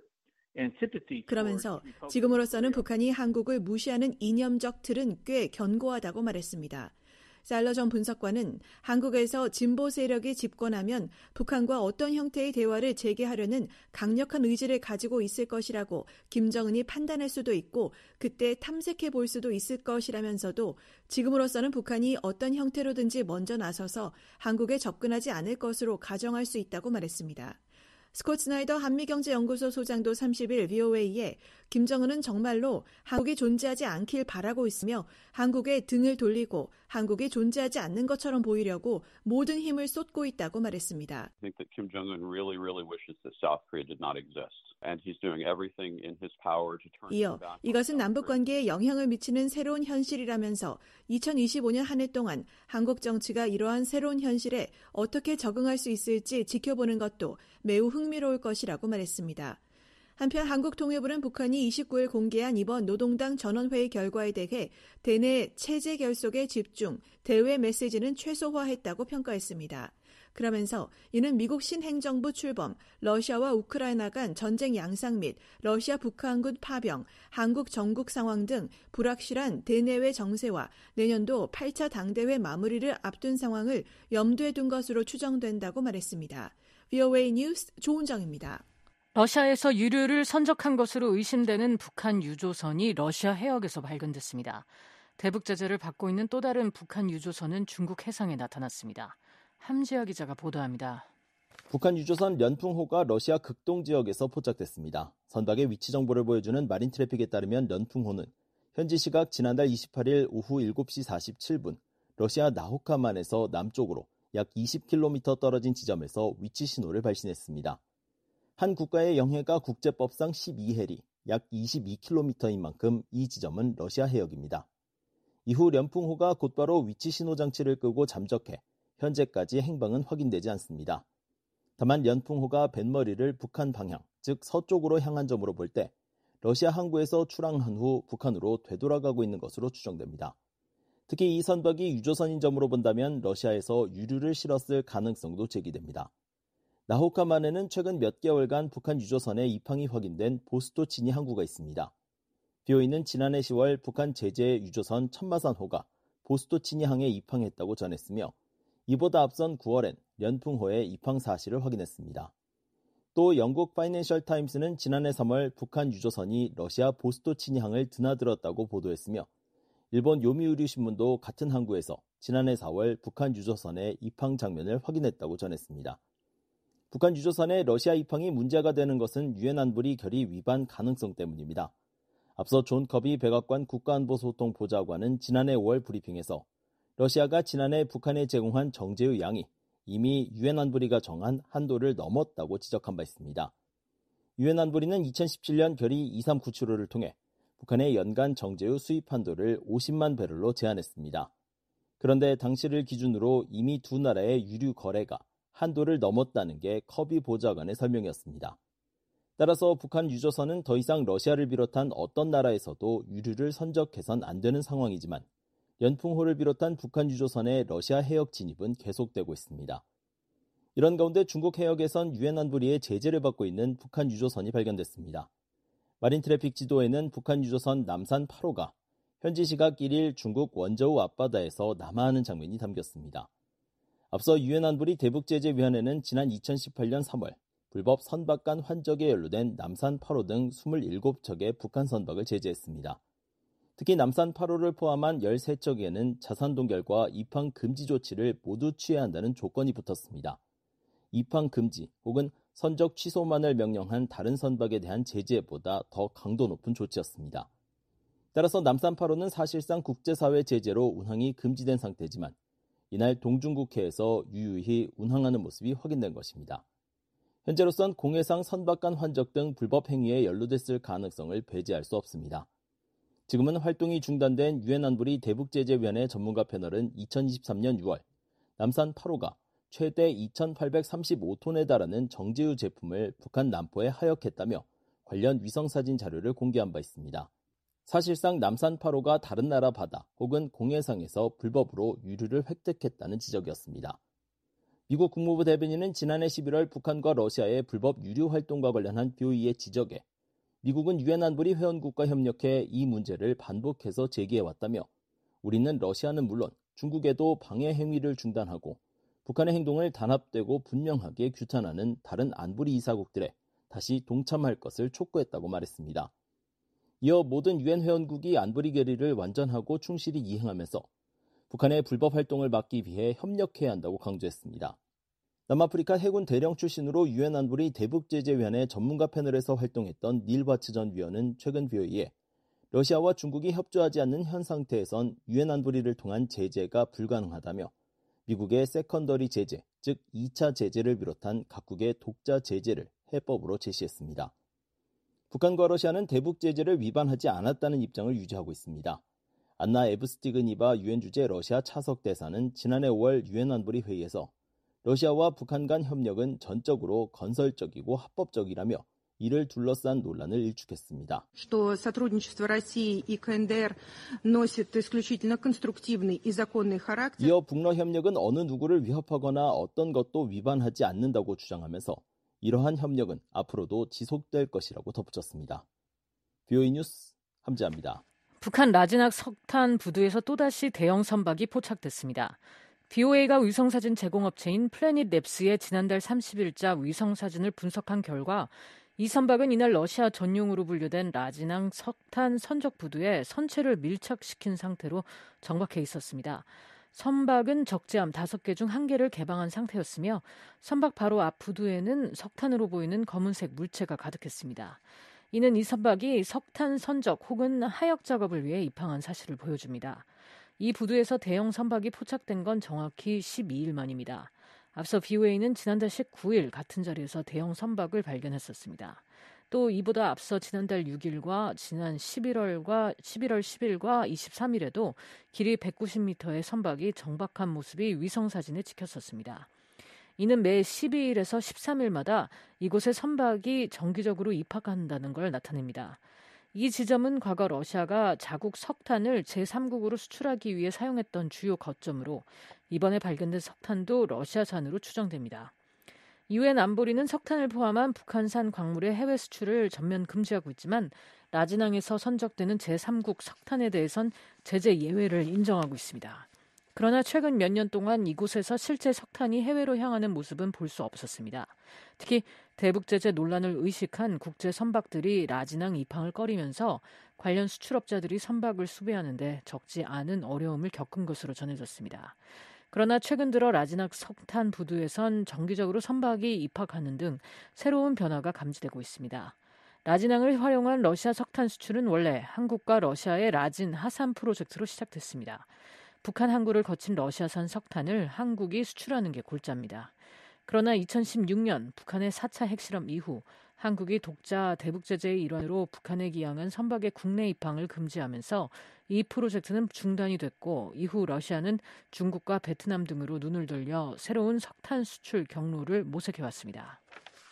그러면서 지금으로서는 북한이 한국을 무시하는 이념적 틀은 꽤 견고하다고 말했습니다. 사일러 전 분석관은 한국에서 진보 세력이 집권하면 북한과 어떤 형태의 대화를 재개하려는 강력한 의지를 가지고 있을 것이라고 김정은이 판단할 수도 있고 그때 탐색해 볼 수도 있을 것이라면서도 지금으로서는 북한이 어떤 형태로든지 먼저 나서서 한국에 접근하지 않을 것으로 가정할 수 있다고 말했습니다. 스콧 스나이더 한미경제연구소 소장도 삼십일 브이오에이에 김정은은 정말로 한국이 존재하지 않길 바라고 있으며 한국에 등을 돌리고 한국이 존재하지 않는 것처럼 보이려고 모든 힘을 쏟고 있다고 말했습니다. I think that Kim Jong-un really, really wishes that South Korea did not exist, and he's doing everything in his power to turn 이어 이것은 남북관계에 영향을 미치는 새로운 현실이라면서 이천이십오년 한 해 동안 한국 정치가 이러한 새로운 현실에 어떻게 적응할 수 있을지 지켜보는 것도 매우 흥미로울 것이라고 말했습니다. 한편 한국통일부는 북한이 이십구일 공개한 이번 노동당 전원회의 결과에 대해 대내 체제 결속에 집중, 대외 메시지는 최소화했다고 평가했습니다. 그러면서 이는 미국 신행정부 출범, 러시아와 우크라이나 간 전쟁 양상 및 러시아 북한군 파병, 한국 전국 상황 등 불확실한 대내외 정세와 내년도 팔 차 당대회 마무리를 앞둔 상황을 염두에 둔 것으로 추정된다고 말했습니다. 브이오에이 뉴스 조은정입니다. 러시아에서 유류를 선적한 것으로 의심되는 북한 유조선이 러시아 해역에서 발견됐습니다. 대북 제재를 받고 있는 또 다른 북한 유조선은 중국 해상에 나타났습니다. 함지아 기자가 보도합니다. 북한 유조선 련풍호가 러시아 극동 지역에서 포착됐습니다. 선박의 위치 정보를 보여주는 마린 트래픽에 따르면 련풍호는 현지 시각 지난달 이십팔일 오후 일곱시 사십칠분 러시아 나호카만에서 남쪽으로 약 이십 킬로미터 떨어진 지점에서 위치 신호를 발신했습니다. 한 국가의 영해가 국제법상 십이 해리, 약 이십이 킬로미터인 만큼 이 지점은 러시아 해역입니다. 이후 련풍호가 곧바로 위치 신호 장치를 끄고 잠적해 현재까지 행방은 확인되지 않습니다. 다만 련풍호가 뱃머리를 북한 방향, 즉 서쪽으로 향한 점으로 볼 때 러시아 항구에서 출항한 후 북한으로 되돌아가고 있는 것으로 추정됩니다. 특히 이 선박이 유조선인 점으로 본다면 러시아에서 유류를 실었을 가능성도 제기됩니다. 나호카만에는 최근 몇 개월간 북한 유조선의 입항이 확인된 보스토치니 항구가 있습니다. 비오이는 지난해 시월 북한 제재 유조선 천마산호가 보스토치니 항에 입항했다고 전했으며 이보다 앞선 구월엔 련풍호의 입항 사실을 확인했습니다. 또 영국 파이낸셜 타임스는 지난해 삼월 북한 유조선이 러시아 보스토치니 항을 드나들었다고 보도했으며 일본 요미우리 신문도 같은 항구에서 지난해 사월 북한 유조선의 입항 장면을 확인했다고 전했습니다. 북한 유조선의 러시아 입항이 문제가 되는 것은 유엔 안보리 결의 위반 가능성 때문입니다. 앞서 존 커비 백악관 국가안보소통 보좌관은 지난해 오월 브리핑에서 러시아가 지난해 북한에 제공한 정제유 양이 이미 유엔 안보리가 정한 한도를 넘었다고 지적한 바 있습니다. 유엔 안보리는 이천십칠 년 결의 이삼구칠오를 통해 북한의 연간 정제유 수입 한도를 오십만 배럴로 제한했습니다. 그런데 당시를 기준으로 이미 두 나라의 유류 거래가 한도를 넘었다는 게 커비 보좌관의 설명이었습니다. 따라서 북한 유조선은 더 이상 러시아를 비롯한 어떤 나라에서도 유류를 선적해선 안 되는 상황이지만 련풍호를 비롯한 북한 유조선의 러시아 해역 진입은 계속되고 있습니다. 이런 가운데 중국 해역에선 유엔 안보리의 제재를 받고 있는 북한 유조선이 발견됐습니다. 마린 트래픽 지도에는 북한 유조선 남산 팔 호가 현지 시각 일 일 중국 원저우 앞바다에서 남하하는 장면이 담겼습니다. 앞서 유엔 안보리 대북제재위원회는 지난 이천십팔 년 삼월 불법 선박 간 환적에 연루된 남산 팔 호 등 이십칠 척의 북한 선박을 제재했습니다. 특히 남산 팔 호를 포함한 열세 척에는 자산 동결과 입항 금지 조치를 모두 취해야 한다는 조건이 붙었습니다. 입항 금지 혹은 선적 취소만을 명령한 다른 선박에 대한 제재보다 더 강도 높은 조치였습니다. 따라서 남산 팔 호는 사실상 국제사회 제재로 운항이 금지된 상태지만 이날 동중국해에서 유유히 운항하는 모습이 확인된 것입니다. 현재로선 공해상 선박 간 환적 등 불법 행위에 연루됐을 가능성을 배제할 수 없습니다. 지금은 활동이 중단된 유엔 안보리 대북제재위원회 전문가 패널은 이천이십삼 년 유월 남산 팔 호가 최대 이천팔백삼십오 톤에 달하는 정제유 제품을 북한 남포에 하역했다며 관련 위성사진 자료를 공개한 바 있습니다. 사실상 남산 팔 호가 다른 나라 바다 혹은 공해상에서 불법으로 유류를 획득했다는 지적이었습니다. 미국 국무부 대변인은 지난해 십일월 북한과 러시아의 불법 유류 활동과 관련한 비오이의 지적에 미국은 유엔 안보리 회원국과 협력해 이 문제를 반복해서 제기해왔다며 우리는 러시아는 물론 중국에도 방해 행위를 중단하고 북한의 행동을 단합되고 분명하게 규탄하는 다른 안보리 이사국들에 다시 동참할 것을 촉구했다고 말했습니다. 이어 모든 유엔 회원국이 안보리 결의를 완전하고 충실히 이행하면서 북한의 불법 활동을 막기 위해 협력해야 한다고 강조했습니다. 남아프리카 해군 대령 출신으로 유엔 안보리 대북제재위원회 전문가 패널에서 활동했던 닐 바츠 전 위원은 최근 비오이에 러시아와 중국이 협조하지 않는 현 상태에선 유엔 안보리를 통한 제재가 불가능하다며 미국의 세컨더리 제재, 즉 이 차 제재를 비롯한 각국의 독자 제재를 해법으로 제시했습니다. 북한과 러시아는 대북 제재를 위반하지 않았다는 입장을 유지하고 있습니다. 안나 에브스티그니바 유엔 주재 러시아 차석 대사는 지난해 오월 유엔 안보리 회의에서 러시아와 북한 간 협력은 전적으로 건설적이고 합법적이라며 이를 둘러싼 논란을 일축했습니다. что сотрудничество России и КНДР носит исключительно конструктивный и законный характер. 이어 북러 협력은 어느 누구를 위협하거나 어떤 것도 위반하지 않는다고 주장하면서 이러한 협력은 앞으로도 지속될 것이라고 덧붙였습니다. 비오이 뉴스 함재합니다. 북한 라지낙 석탄 부두에서 또다시 대형 선박이 포착됐습니다. 비오에이가 위성사진 제공업체인 플래닛랩스의 지난달 삼십 일자 위성사진을 분석한 결과 이 선박은 이날 러시아 전용으로 분류된 라지낙 석탄 선적 부두에 선체를 밀착시킨 상태로 정박해 있었습니다. 선박은 적재함 다섯 개 중 한 개를 개방한 상태였으며 선박 바로 앞 부두에는 석탄으로 보이는 검은색 물체가 가득했습니다. 이는 이 선박이 석탄 선적 혹은 하역 작업을 위해 입항한 사실을 보여줍니다. 이 부두에서 대형 선박이 포착된 건 정확히 십이 일 만입니다. 앞서 브이오에이는 지난달 십구 일 같은 자리에서 대형 선박을 발견했었습니다. 또 이보다 앞서 지난달 육 일과 지난 십일월과 십일월 십 일과 이십삼 일에도 길이 백구십 미터의 선박이 정박한 모습이 위성사진에 찍혔었습니다. 이는 매 십이 일에서 십삼 일마다 이곳에 선박이 정기적으로 입항한다는 걸 나타냅니다. 이 지점은 과거 러시아가 자국 석탄을 제삼국으로 수출하기 위해 사용했던 주요 거점으로 이번에 발견된 석탄도 러시아산으로 추정됩니다. 유엔 안보리는 석탄을 포함한 북한산 광물의 해외 수출을 전면 금지하고 있지만 라진항에서 선적되는 제삼국 석탄에 대해선 제재 예외를 인정하고 있습니다. 그러나 최근 몇 년 동안 이곳에서 실제 석탄이 해외로 향하는 모습은 볼 수 없었습니다. 특히 대북 제재 논란을 의식한 국제 선박들이 라진항 입항을 꺼리면서 관련 수출업자들이 선박을 수배하는 데 적지 않은 어려움을 겪은 것으로 전해졌습니다. 그러나 최근 들어 라진항 석탄 부두에선 정기적으로 선박이 입항하는 등 새로운 변화가 감지되고 있습니다. 라진항을 활용한 러시아 석탄 수출은 원래 한국과 러시아의 라진 하산 프로젝트로 시작됐습니다. 북한 항구를 거친 러시아산 석탄을 한국이 수출하는 게 골자입니다. 그러나 이천십육 년 북한의 사 차 핵실험 이후 한국이 독자 대북 제재의 일환으로 북한에 기항한 선박의 국내 입항을 금지하면서 이 프로젝트는 중단이 됐고 이후 러시아는 중국과 베트남 등으로 눈을 돌려 새로운 석탄 수출 경로를 모색해왔습니다.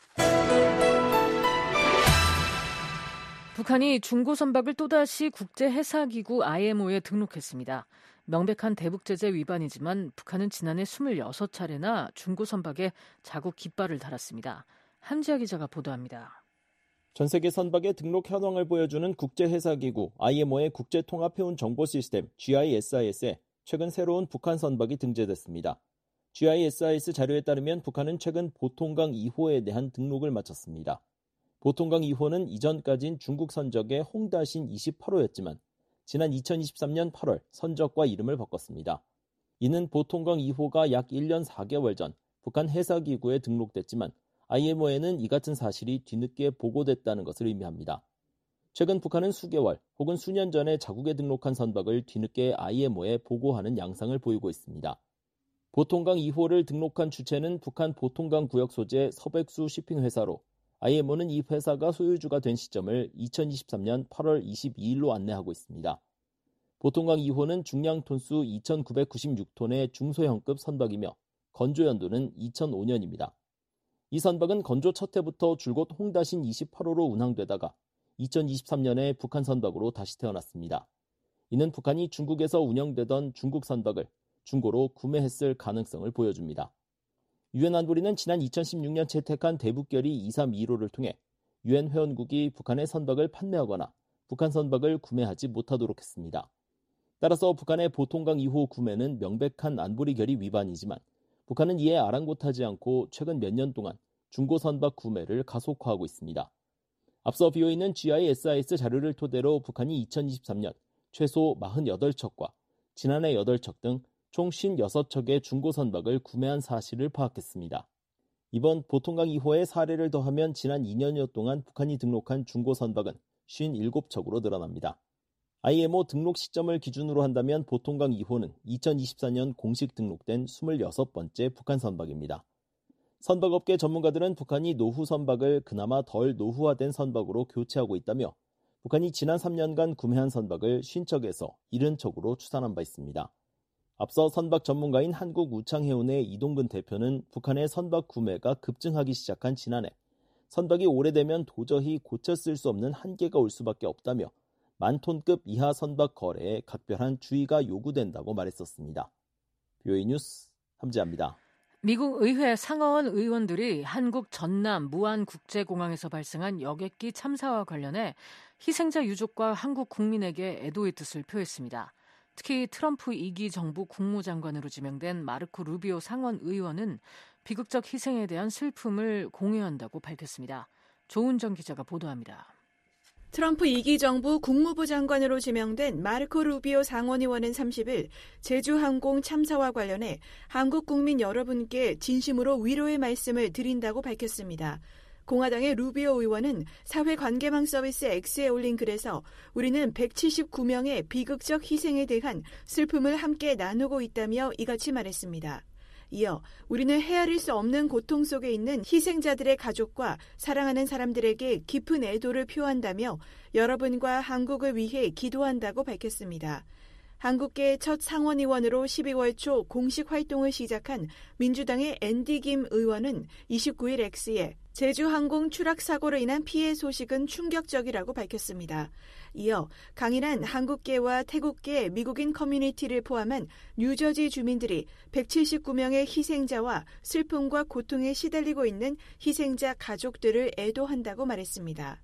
북한이 중고 선박을 또다시 국제해사기구 아이엠오에 등록했습니다. 명백한 대북 제재 위반이지만 북한은 지난해 스물여섯 차례나 중고 선박에 자국 깃발을 달았습니다. 한지아 기자가 보도합니다. 전 세계 선박의 등록 현황을 보여주는 국제해사기구 아이엠오의 국제통합해운 정보 시스템 지아이에스아이에스에 최근 새로운 북한 선박이 등재됐습니다. 지아이에스아이에스 자료에 따르면 북한은 최근 보통강 이 호에 대한 등록을 마쳤습니다. 보통강 이 호는 이전까진 중국 선적의 홍다신 이십팔 호였지만 지난 이천이십삼 년 팔월 선적과 이름을 바꿨습니다. 이는 보통강 이 호가 약 일 년 사 개월 전 북한 해사기구에 등록됐지만 아이엠오에는 이 같은 사실이 뒤늦게 보고됐다는 것을 의미합니다. 최근 북한은 수개월 혹은 수년 전에 자국에 등록한 선박을 뒤늦게 아이엠오에 보고하는 양상을 보이고 있습니다. 보통강 이 호를 등록한 주체는 북한 보통강 구역 소재 서백수 쇼핑회사로 아이엠오는 이 회사가 소유주가 된 시점을 이천이십삼 년 팔월 이십이 일로 안내하고 있습니다. 보통강 이 호는 중량 톤수 이천구백구십육 톤의 중소형급 선박이며 건조 연도는 이천오 년입니다. 이 선박은 건조 첫 해부터 줄곧 홍다신 이십팔 호로 운항되다가 이천이십삼 년에 북한 선박으로 다시 태어났습니다. 이는 북한이 중국에서 운영되던 중국 선박을 중고로 구매했을 가능성을 보여줍니다. 유엔 안보리는 지난 이천십육 년 채택한 대북결의 이백삼십일 호를 통해 유엔 회원국이 북한의 선박을 판매하거나 북한 선박을 구매하지 못하도록 했습니다. 따라서 북한의 보통강 이 호 구매는 명백한 안보리 결의 위반이지만 북한은 이에 아랑곳하지 않고 최근 몇 년 동안 중고 선박 구매를 가속화하고 있습니다. 앞서 브이오에이는 지아이에스아이에스 자료를 토대로 북한이 이천이십삼 년 최소 사십팔 척과 지난해 여덟 척 등 총 오십육 척의 중고 선박을 구매한 사실을 파악했습니다. 이번 보통강 이 호의 사례를 더하면 지난 이 년여 동안 북한이 등록한 중고 선박은 오십칠 척으로 늘어납니다. 아이엠오 등록 시점을 기준으로 한다면 보통강 이 호는 이천이십사 년 공식 등록된 이십육 번째 북한 선박입니다. 선박업계 전문가들은 북한이 노후 선박을 그나마 덜 노후화된 선박으로 교체하고 있다며 북한이 지난 삼 년간 구매한 선박을 오십 척에서 칠십 척으로 추산한 바 있습니다. 앞서 선박 전문가인 한국우창해운의 이동근 대표는 북한의 선박 구매가 급증하기 시작한 지난해 선박이 오래되면 도저히 고쳐 쓸 수 없는 한계가 올 수밖에 없다며 만 톤급 이하 선박 거래에 각별한 주의가 요구된다고 말했었습니다. 브이오에이 뉴스 함지아입니다. 미국 의회 상하원 의원들이 한국 전남 무안국제공항에서 발생한 여객기 참사와 관련해 희생자 유족과 한국 국민에게 애도의 뜻을 표했습니다. 특히 트럼프 이 기 정부 국무장관으로 지명된 마르코 루비오 상원 의원은 비극적 희생에 대한 슬픔을 공유한다고 밝혔습니다. 조은정 기자가 보도합니다. 트럼프 이 기 정부 국무부 장관으로 지명된 마르코 루비오 상원의원은 삼십 일 제주항공 참사와 관련해 한국 국민 여러분께 진심으로 위로의 말씀을 드린다고 밝혔습니다. 공화당의 루비오 의원은 사회관계망 서비스 X에 올린 글에서 우리는 백칠십구 명의 비극적 희생에 대한 슬픔을 함께 나누고 있다며 이같이 말했습니다. 이어 우리는 헤아릴 수 없는 고통 속에 있는 희생자들의 가족과 사랑하는 사람들에게 깊은 애도를 표한다며 여러분과 한국을 위해 기도한다고 밝혔습니다. 한국계 첫 상원의원으로 십이월 초 공식 활동을 시작한 민주당의 앤디 김 의원은 이십구 일 X에 제주항공 추락 사고로 인한 피해 소식은 충격적이라고 밝혔습니다. 이어 강인한 한국계와 태국계 미국인 커뮤니티를 포함한 뉴저지 주민들이 백칠십구 명의 희생자와 슬픔과 고통에 시달리고 있는 희생자 가족들을 애도한다고 말했습니다.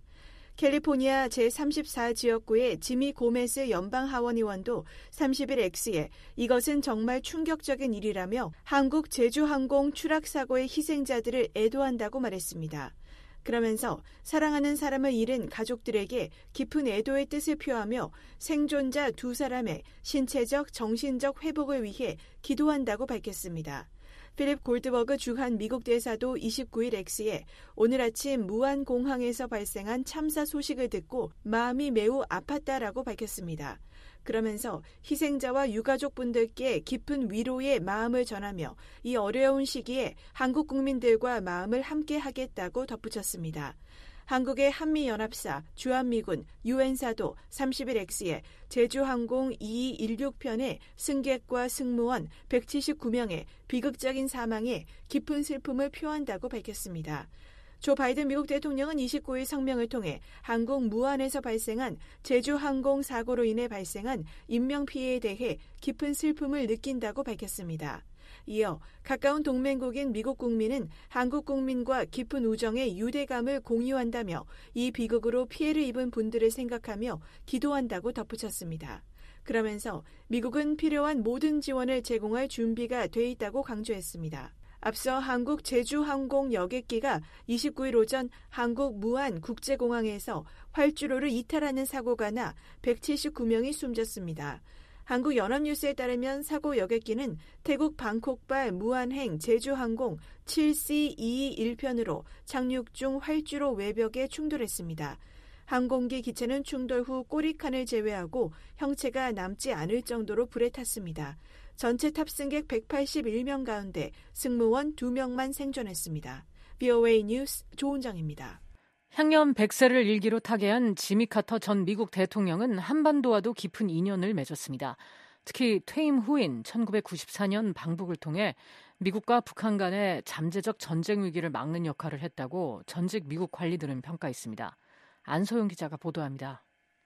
캘리포니아 제삼십사 지역구의 지미 고메스 연방하원의원도 삼십 일 X에 이것은 정말 충격적인 일이라며 한국 제주항공 추락사고의 희생자들을 애도한다고 말했습니다. 그러면서 사랑하는 사람을 잃은 가족들에게 깊은 애도의 뜻을 표하며 생존자 두 사람의 신체적, 정신적 회복을 위해 기도한다고 밝혔습니다. 필립 골드버그 주한 미국 대사도 이십구 일 X에 오늘 아침 무안공항에서 발생한 참사 소식을 듣고 마음이 매우 아팠다라고 밝혔습니다. 그러면서 희생자와 유가족분들께 깊은 위로의 마음을 전하며 이 어려운 시기에 한국 국민들과 마음을 함께 하겠다고 덧붙였습니다. 한국의 한미연합사, 주한미군, 유엔사도 삼십 일 X에 제주항공 이이일육 편의 승객과 승무원 백칠십구 명의 비극적인 사망에 깊은 슬픔을 표한다고 밝혔습니다. 조 바이든 미국 대통령은 이십구 일 성명을 통해 한국 무안에서 발생한 제주항공 사고로 인해 발생한 인명피해에 대해 깊은 슬픔을 느낀다고 밝혔습니다. 이어 가까운 동맹국인 미국 국민은 한국 국민과 깊은 우정의 유대감을 공유한다며 이 비극으로 피해를 입은 분들을 생각하며 기도한다고 덧붙였습니다. 그러면서 미국은 필요한 모든 지원을 제공할 준비가 돼 있다고 강조했습니다. 앞서 한국 제주항공 여객기가 이십구 일 오전 한국 무안 국제공항에서 활주로를 이탈하는 사고가 나 백칠십구 명이 숨졌습니다. 한국 연합뉴스에 따르면 사고 여객기는 태국 방콕발 무안행 제주항공 칠 씨 이이일 편으로 착륙 중 활주로 외벽에 충돌했습니다. 항공기 기체는 충돌 후 꼬리칸을 제외하고 형체가 남지 않을 정도로 불에 탔습니다. 전체 탑승객 백팔십일 명 가운데 승무원 두 명만 생존했습니다. 브이오에이 뉴스 조은정입니다. 향년 백 세를 일기로 타계한 지미 카터 전 미국 대통령은 한반도와도 깊은 인연을 맺었습니다. 특히 퇴임 후인 천구백구십사 년 방북을 통해 미국과 북한 간의 잠재적 전쟁 위기를 막는 역할을 했다고 전직 미국 관리들은 평가했습니다. 안소영 기자가 보도합니다.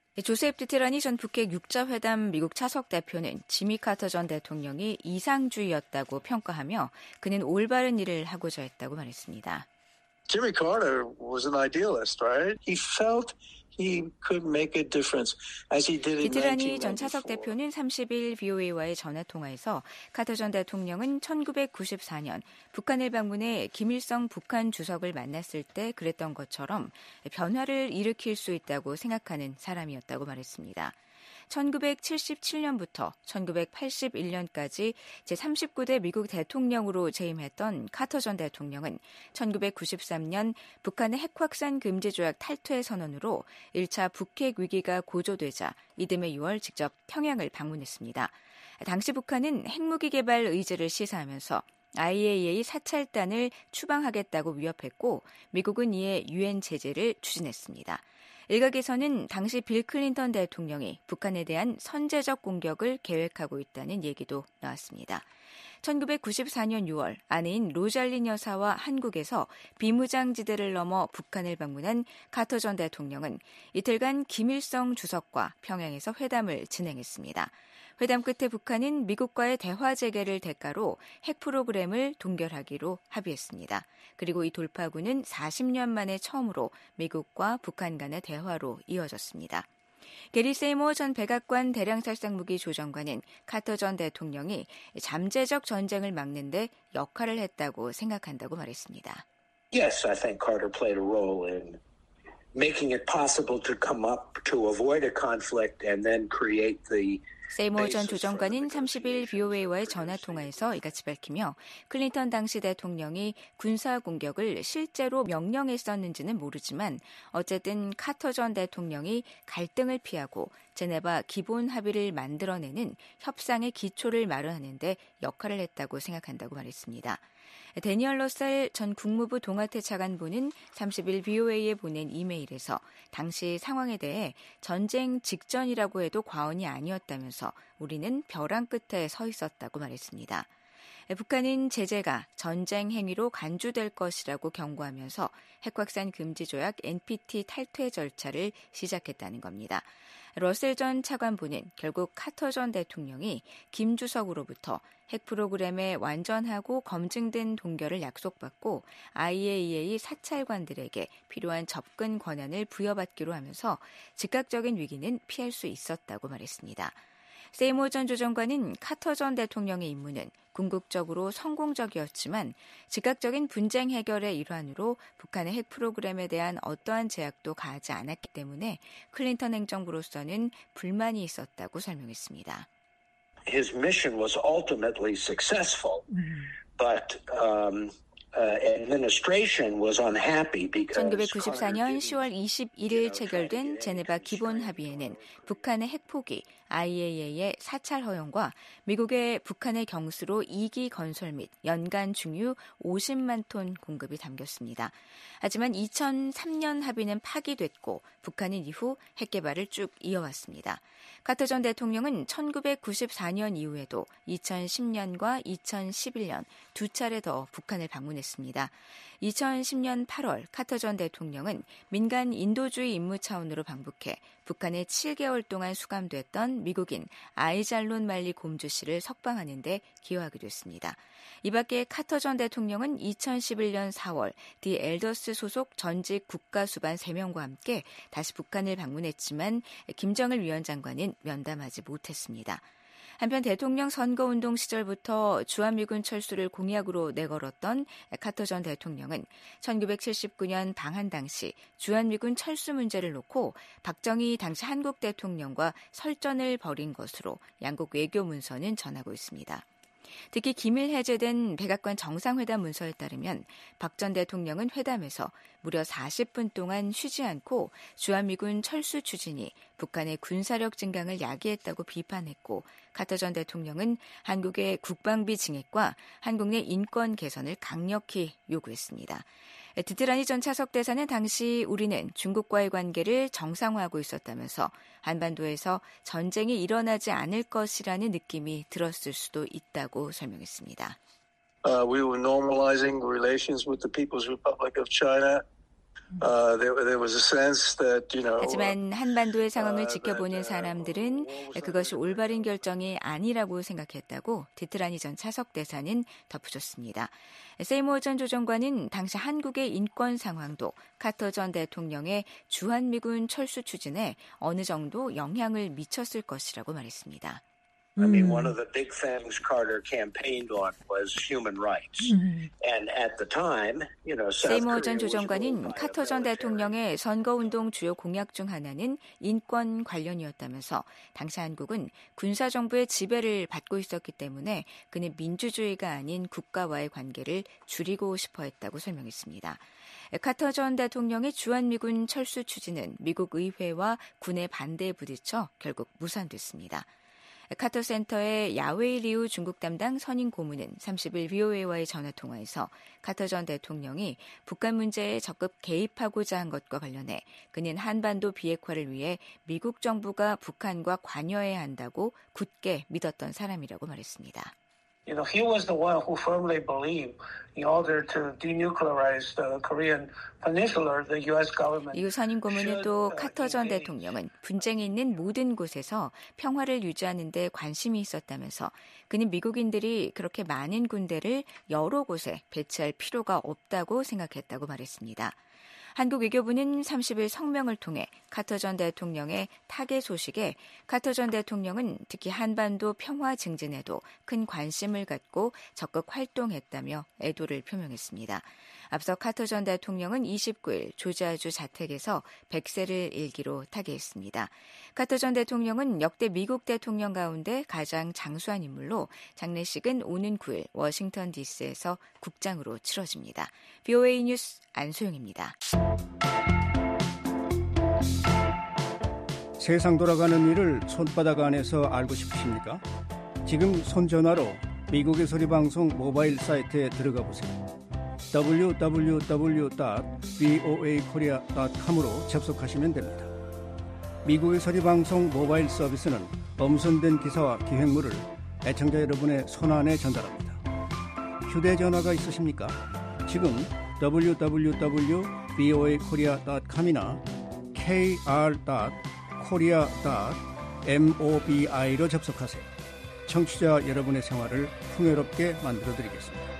조셉 디티라니 전 북핵 육자회담 미국 차석 대표는 지미 카터 전 대통령이 이상주의였다고 평가하며 그는 올바른 일을 하고자 했다고 말했습니다. Jimmy Carter was an idealist, right? He felt he could make a difference, as he did in 디티라니 전 차석 대표는 삼십 일 브이오에이와의 전화 통화에서 카터 전 대통령은 천구백구십사 년 북한을 방문해 김일성 북한 주석을 만났을 때 그랬던 것처럼 변화를 일으킬 수 있다고 생각하는 사람이었다고 말했습니다. 천구백칠십칠 년부터 천구백팔십일 년까지 제삼십구 대 미국 대통령으로 재임했던 카터 전 대통령은 천구백구십삼 년 북한의 핵확산 금지 조약 탈퇴 선언으로 일 차 북핵 위기가 고조되자 이듬해 유월 직접 평양을 방문했습니다. 당시 북한은 핵무기 개발 의지를 시사하면서 아이에이이에이 사찰단을 추방하겠다고 위협했고 미국은 이에 유엔 제재를 추진했습니다. 일각에서는 당시 빌 클린턴 대통령이 북한에 대한 선제적 공격을 계획하고 있다는 얘기도 나왔습니다. 천구백구십사 년 유월 아내인 로잘린 여사와 한국에서 비무장지대를 넘어 북한을 방문한 카터 전 대통령은 이틀간 김일성 주석과 평양에서 회담을 진행했습니다. 회담 끝에 북한은 미국과의 대화 재개를 대가로 핵 프로그램을 동결하기로 합의했습니다. 그리고 이 돌파구는 사십 년 만에 처음으로 미국과 북한 간의 대화로 이어졌습니다. 게리 세이모 전 백악관 대량살상무기 조정관은 카터 전 대통령이 잠재적 전쟁을 막는 데 역할을 했다고 생각한다고 말했습니다. Yes, I think Carter played a role in making it possible to come up to avoid a conflict and then create the 세이모 전 조정관은 삼십 일 비오에이와의 전화통화에서 이같이 밝히며 클린턴 당시 대통령이 군사 공격을 실제로 명령했었는지는 모르지만 어쨌든 카터 전 대통령이 갈등을 피하고 제네바 기본 합의를 만들어내는 협상의 기초를 마련하는 데 역할을 했다고 생각한다고 말했습니다. 데니얼 러셀 전 국무부 동아태 차관보는 삼십 일 비오에이에 보낸 이메일에서 당시 상황에 대해 전쟁 직전이라고 해도 과언이 아니었다면서 우리는 벼랑 끝에 서 있었다고 말했습니다. 북한은 제재가 전쟁 행위로 간주될 것이라고 경고하면서 핵확산 금지 조약 엔피티 탈퇴 절차를 시작했다는 겁니다. 러셀 전 차관보는 결국 카터 전 대통령이 김 주석으로부터 핵 프로그램의 완전하고 검증된 동결을 약속받고 아이에이이에이 사찰관들에게 필요한 접근 권한을 부여받기로 하면서 즉각적인 위기는 피할 수 있었다고 말했습니다. 세이모 전 조정관은 카터 전 대통령의 임무는 궁극적으로 성공적이었지만 즉각적인 분쟁 해결의 일환으로 북한의 핵 프로그램에 대한 어떠한 제약도 가하지 않았기 때문에 클린턴 행정부로서는 불만이 있었다고 설명했습니다. His mission was ultimately successful, but um, uh, administration was unhappy because 천구백구십사 년 시월 이십일일 체결된 제네바 기본 합의에는 북한의 핵 포기, 아이에이이에이의 사찰 허용과 미국의 북한의 경수로 이 기 건설 및 연간 중유 오십만 톤 공급이 담겼습니다. 하지만 이천삼 년 합의는 파기됐고 북한은 이후 핵 개발을 쭉 이어왔습니다. 카터 전 대통령은 천구백구십사 년 이후에도 이천십 년과 이천십일 년 두 차례 더 북한을 방문했습니다. 이천십 년 팔월 카터 전 대통령은 민간 인도주의 임무 차원으로 방북해 북한에 칠 개월 동안 수감됐던 미국인 아이잘론 말리 곰주 씨를 석방하는 데 기여하기도 했습니다. 이 밖에 카터 전 대통령은 이천십일 년 사월 디 엘더스 소속 전직 국가수반 세 명과 함께 다시 북한을 방문했지만 김정일 위원장과는 면담하지 못했습니다. 한편 대통령 선거운동 시절부터 주한미군 철수를 공약으로 내걸었던 카터 전 대통령은 천구백칠십구 년 방한 당시 주한미군 철수 문제를 놓고 박정희 당시 한국 대통령과 설전을 벌인 것으로 양국 외교 문서는 전하고 있습니다. 특히 기밀 해제된 백악관 정상회담 문서에 따르면 박 전 대통령은 회담에서 무려 사십 분 동안 쉬지 않고 주한미군 철수 추진이 북한의 군사력 증강을 야기했다고 비판했고 카터 전 대통령은 한국의 국방비 증액과 한국 내 인권 개선을 강력히 요구했습니다. 드트라니 전 차석 대사는 당시 우리는 중국과의 관계를 정상화하고 있었다면서 한반도에서 전쟁이 일어나지 않을 것이라는 느낌이 들었을 수도 있다고 설명했습니다. Uh, we were normalizing relations with the People's Republic of China. Uh, there, there was a sense that, you know, 하지만 한반도의 상황을 지켜보는 사람들은 그것이 올바른 결정이 아니라고 생각했다고 드트라니 전 차석 대사는 덧붙였습니다. 세이모 전 조정관은 당시 한국의 인권 상황도 카터 전 대통령의 주한미군 철수 추진에 어느 정도 영향을 미쳤을 것이라고 말했습니다. I mean, one of the big things Carter campaigned on was human rights. And at the time, you know, 세이모 전 조정관은 카터 전 대통령의 선거운동 주요 공약 중 하나는 인권 관련이었다면서 당시 한국은 군사정부의 지배를 받고 있었기 때문에 그는 민주주의가 아닌 국가와의 관계를 줄이고 싶어 했다고 설명했습니다. 카터 전 대통령의 주한미군 철수 추진은 미국 의회와 군의 반대에 부딪혀 결국 무산됐습니다. 카터 센터의 야웨이 리우 중국 담당 선임 고문은 삼십 일 비오에이와의 전화통화에서 카터 전 대통령이 북한 문제에 적극 개입하고자 한 것과 관련해 그는 한반도 비핵화를 위해 미국 정부가 북한과 관여해야 한다고 굳게 믿었던 사람이라고 말했습니다. You know, he was the one who firmly believed in order to denuclearize the Korean peninsula, the U S government. 이후 선임 고문은 또 카터 전 대통령은 분쟁이 있는 모든 곳에서 평화를 유지하는 데 관심이 있었다면서 그는 미국인들이 그렇게 많은 군대를 여러 곳에 배치할 필요가 없다고 생각했다고 말했습니다. 한국 외교부는 삼십 일 성명을 통해 카터 전 대통령의 타계 소식에 카터 전 대통령은 특히 한반도 평화 증진에도 큰 관심을 갖고 적극 활동했다며 애도를 표명했습니다. 앞서 카터 전 대통령은 이십구 일 조지아주 자택에서 백 세를 일기로 타계했습니다. 카터 전 대통령은 역대 미국 대통령 가운데 가장 장수한 인물로 장례식은 오는 구 일 워싱턴 디씨에서 국장으로 치러집니다. 브이오에이 뉴스 안소영입니다. 세상 돌아가는 일을 손바닥 안에서 알고 싶으십니까? 지금 손전화로 미국의 소리방송 모바일 사이트에 들어가 보세요. 더블유 더블유 더블유 닷 브이오에이 코리아 닷 컴으로 접속하시면 됩니다. 미국의 소리방송 모바일 서비스는 엄선된 기사와 기획물을 애청자 여러분의 손안에 전달합니다. 휴대전화가 있으십니까? 지금 더블유 더블유 더블유 닷 브이오에이 코리아 닷 컴이나 케이알 닷 코리아 닷 모비로 접속하세요. 청취자 여러분의 생활을 풍요롭게 만들어드리겠습니다.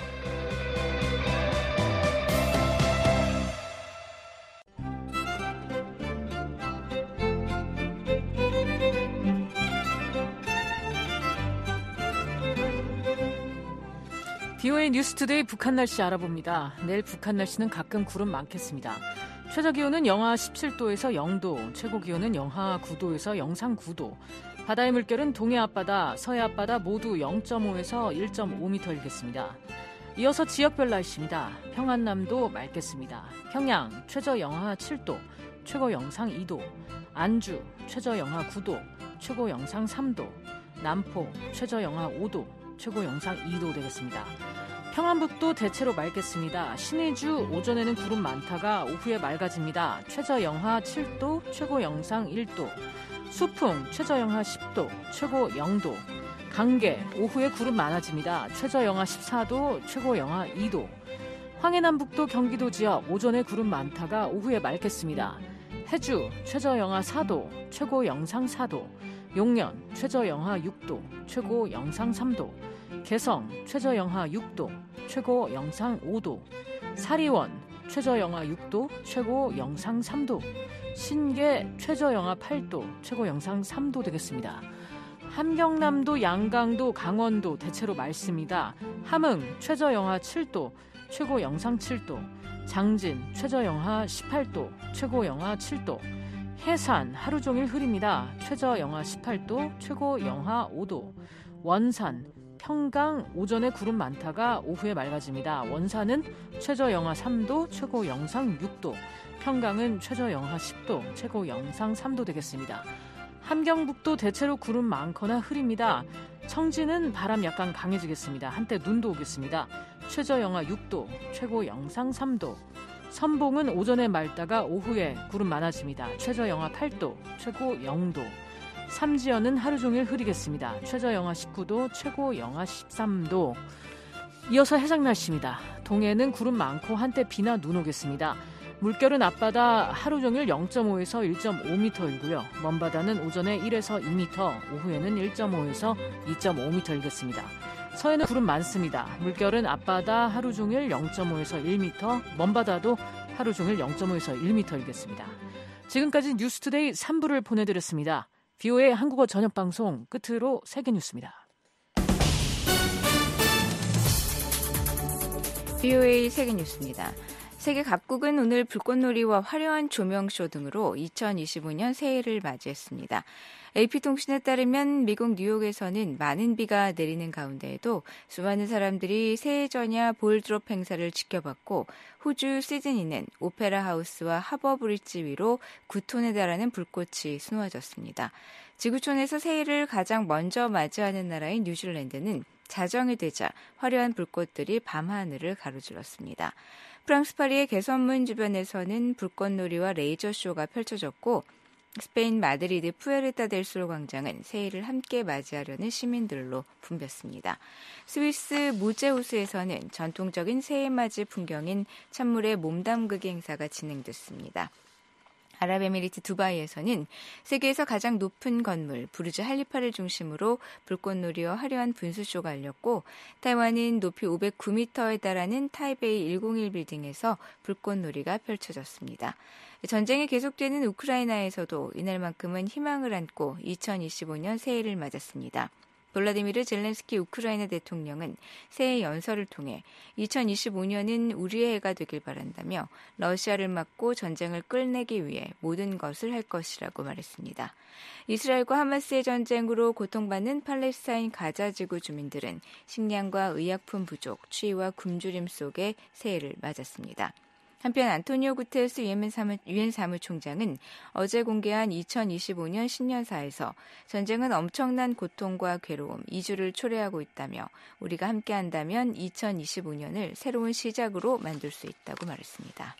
브이오에이 뉴스투데이 북한 날씨 알아봅니다. 내일 북한 날씨는 가끔 구름 많겠습니다. 최저기온은 영하 십칠 도에서 영 도, 최고기온은 영하 구 도에서 영상 구 도, 바다의 물결은 동해 앞바다, 서해 앞바다 모두 영 점 오에서 일 점 오 미터 일겠습니다. 이어서 지역별 날씨입니다. 평안남도 맑겠습니다. 평양 최저 영하 칠 도, 최고 영상 이 도, 안주 최저 영하 구 도, 최고 영상 삼 도, 남포 최저 영하 오 도, 최고 영상 이 도 되겠습니다. 평안북도 대체로 맑겠습니다. 신의주 오전에는 구름 많다가 오후에 맑아집니다. 최저 영하 칠 도, 최고 영상 일 도, 수풍 최저 영하 십 도, 최고 영 도, 강계 오후에 구름 많아집니다. 최저 영하 십사 도, 최고 영하 이 도, 황해남북도 경기도 지역 오전에 구름 많다가 오후에 맑겠습니다. 해주 최저 영하 사 도, 최고 영상 사 도, 용연 최저 영하 육 도, 최고 영상 삼 도, 개성 최저 영하 육 도, 최고 영상 오 도, 사리원 최저 영하 육 도, 최고 영상 삼 도, 신계 최저 영하 팔 도, 최고 영상 삼 도 되겠습니다. 함경남도, 양강도, 강원도 대체로 맑습니다. 함흥 최저 영하 칠 도, 최고 영상 칠 도, 장진 최저 영하 십팔 도, 최고 영하 칠 도, 해산 하루 종일 흐립니다. 최저 영하 십팔 도, 최고 영하 오 도, 원산 평강 오전에 구름 많다가 오후에 맑아집니다. 원산은 최저 영하 삼 도, 최고 영상 육 도, 평강은 최저 영하 십 도, 최고 영상 삼 도 되겠습니다. 함경북도 대체로 구름 많거나 흐립니다. 청진은 바람 약간 강해지겠습니다. 한때 눈도 오겠습니다. 최저 영하 육 도, 최고 영상 삼 도, 선봉은 오전에 맑다가 오후에 구름 많아집니다. 최저 영하 팔 도, 최고 영 도, 삼지연은 하루 종일 흐리겠습니다. 최저 영하 십구 도, 최고 영하 십삼 도. 이어서 해상 날씨입니다. 동해는 구름 많고 한때 비나 눈 오겠습니다. 물결은 앞바다 하루 종일 영 점 오에서 일 점 오 미터 일고요. 먼바다는 오전에 일에서 이 미터, 오후에는 일 점 오에서 이 점 오 미터 일겠습니다. 서해는 구름 많습니다. 물결은 앞바다 하루 종일 영 점 오에서 일 미터, 먼바다도 하루 종일 영 점 오에서 일 미터 일겠습니다. 지금까지 뉴스투데이 삼 부를 보내드렸습니다. 브이오에이 한국어 저녁방송 끝으로 세계뉴스입니다. 브이오에이 세계뉴스입니다. 세계 각국은 오늘 불꽃놀이와 화려한 조명쇼 등으로 이천이십오 년 새해를 맞이했습니다. 에이피통신에 따르면 미국 뉴욕에서는 많은 비가 내리는 가운데에도 수많은 사람들이 새해 전야 볼드롭 행사를 지켜봤고 호주 시드니는 오페라 하우스와 하버 브릿지 위로 구 톤에 달하는 불꽃이 수놓아졌습니다. 지구촌에서 새해를 가장 먼저 맞이하는 나라인 뉴질랜드는 자정이 되자 화려한 불꽃들이 밤하늘을 가로질렀습니다. 프랑스 파리의 개선문 주변에서는 불꽃놀이와 레이저쇼가 펼쳐졌고 스페인 마드리드 푸에르타 델 솔 광장은 새해를 함께 맞이하려는 시민들로 붐볐습니다. 스위스 무제우스에서는 전통적인 새해 맞이 풍경인 찬물에 몸담그기 행사가 진행됐습니다. 아랍에미리트 두바이에서는 세계에서 가장 높은 건물 부르즈 할리파를 중심으로 불꽃놀이와 화려한 분수쇼가 열렸고 타이완은 높이 오백구 미터에 달하는 타이베이 백일 빌딩에서 불꽃놀이가 펼쳐졌습니다. 전쟁이 계속되는 우크라이나에서도 이날만큼은 희망을 안고 이천이십오 년 새해를 맞았습니다. 볼라디미르 젤렌스키 우크라이나 대통령은 새해 연설을 통해 이천이십오 년은 우리의 해가 되길 바란다며 러시아를 막고 전쟁을 끝내기 위해 모든 것을 할 것이라고 말했습니다. 이스라엘과 하마스의 전쟁으로 고통받는 팔레스타인 가자 지구 주민들은 식량과 의약품 부족, 추위와 굶주림 속에 새해를 맞았습니다. 한편 안토니오 구테르스 유엔 사무총장은 어제 공개한 이천이십오 년 신년사에서 전쟁은 엄청난 고통과 괴로움, 이주를 초래하고 있다며 우리가 함께한다면 이천이십오 년을 새로운 시작으로 만들 수 있다고 말했습니다.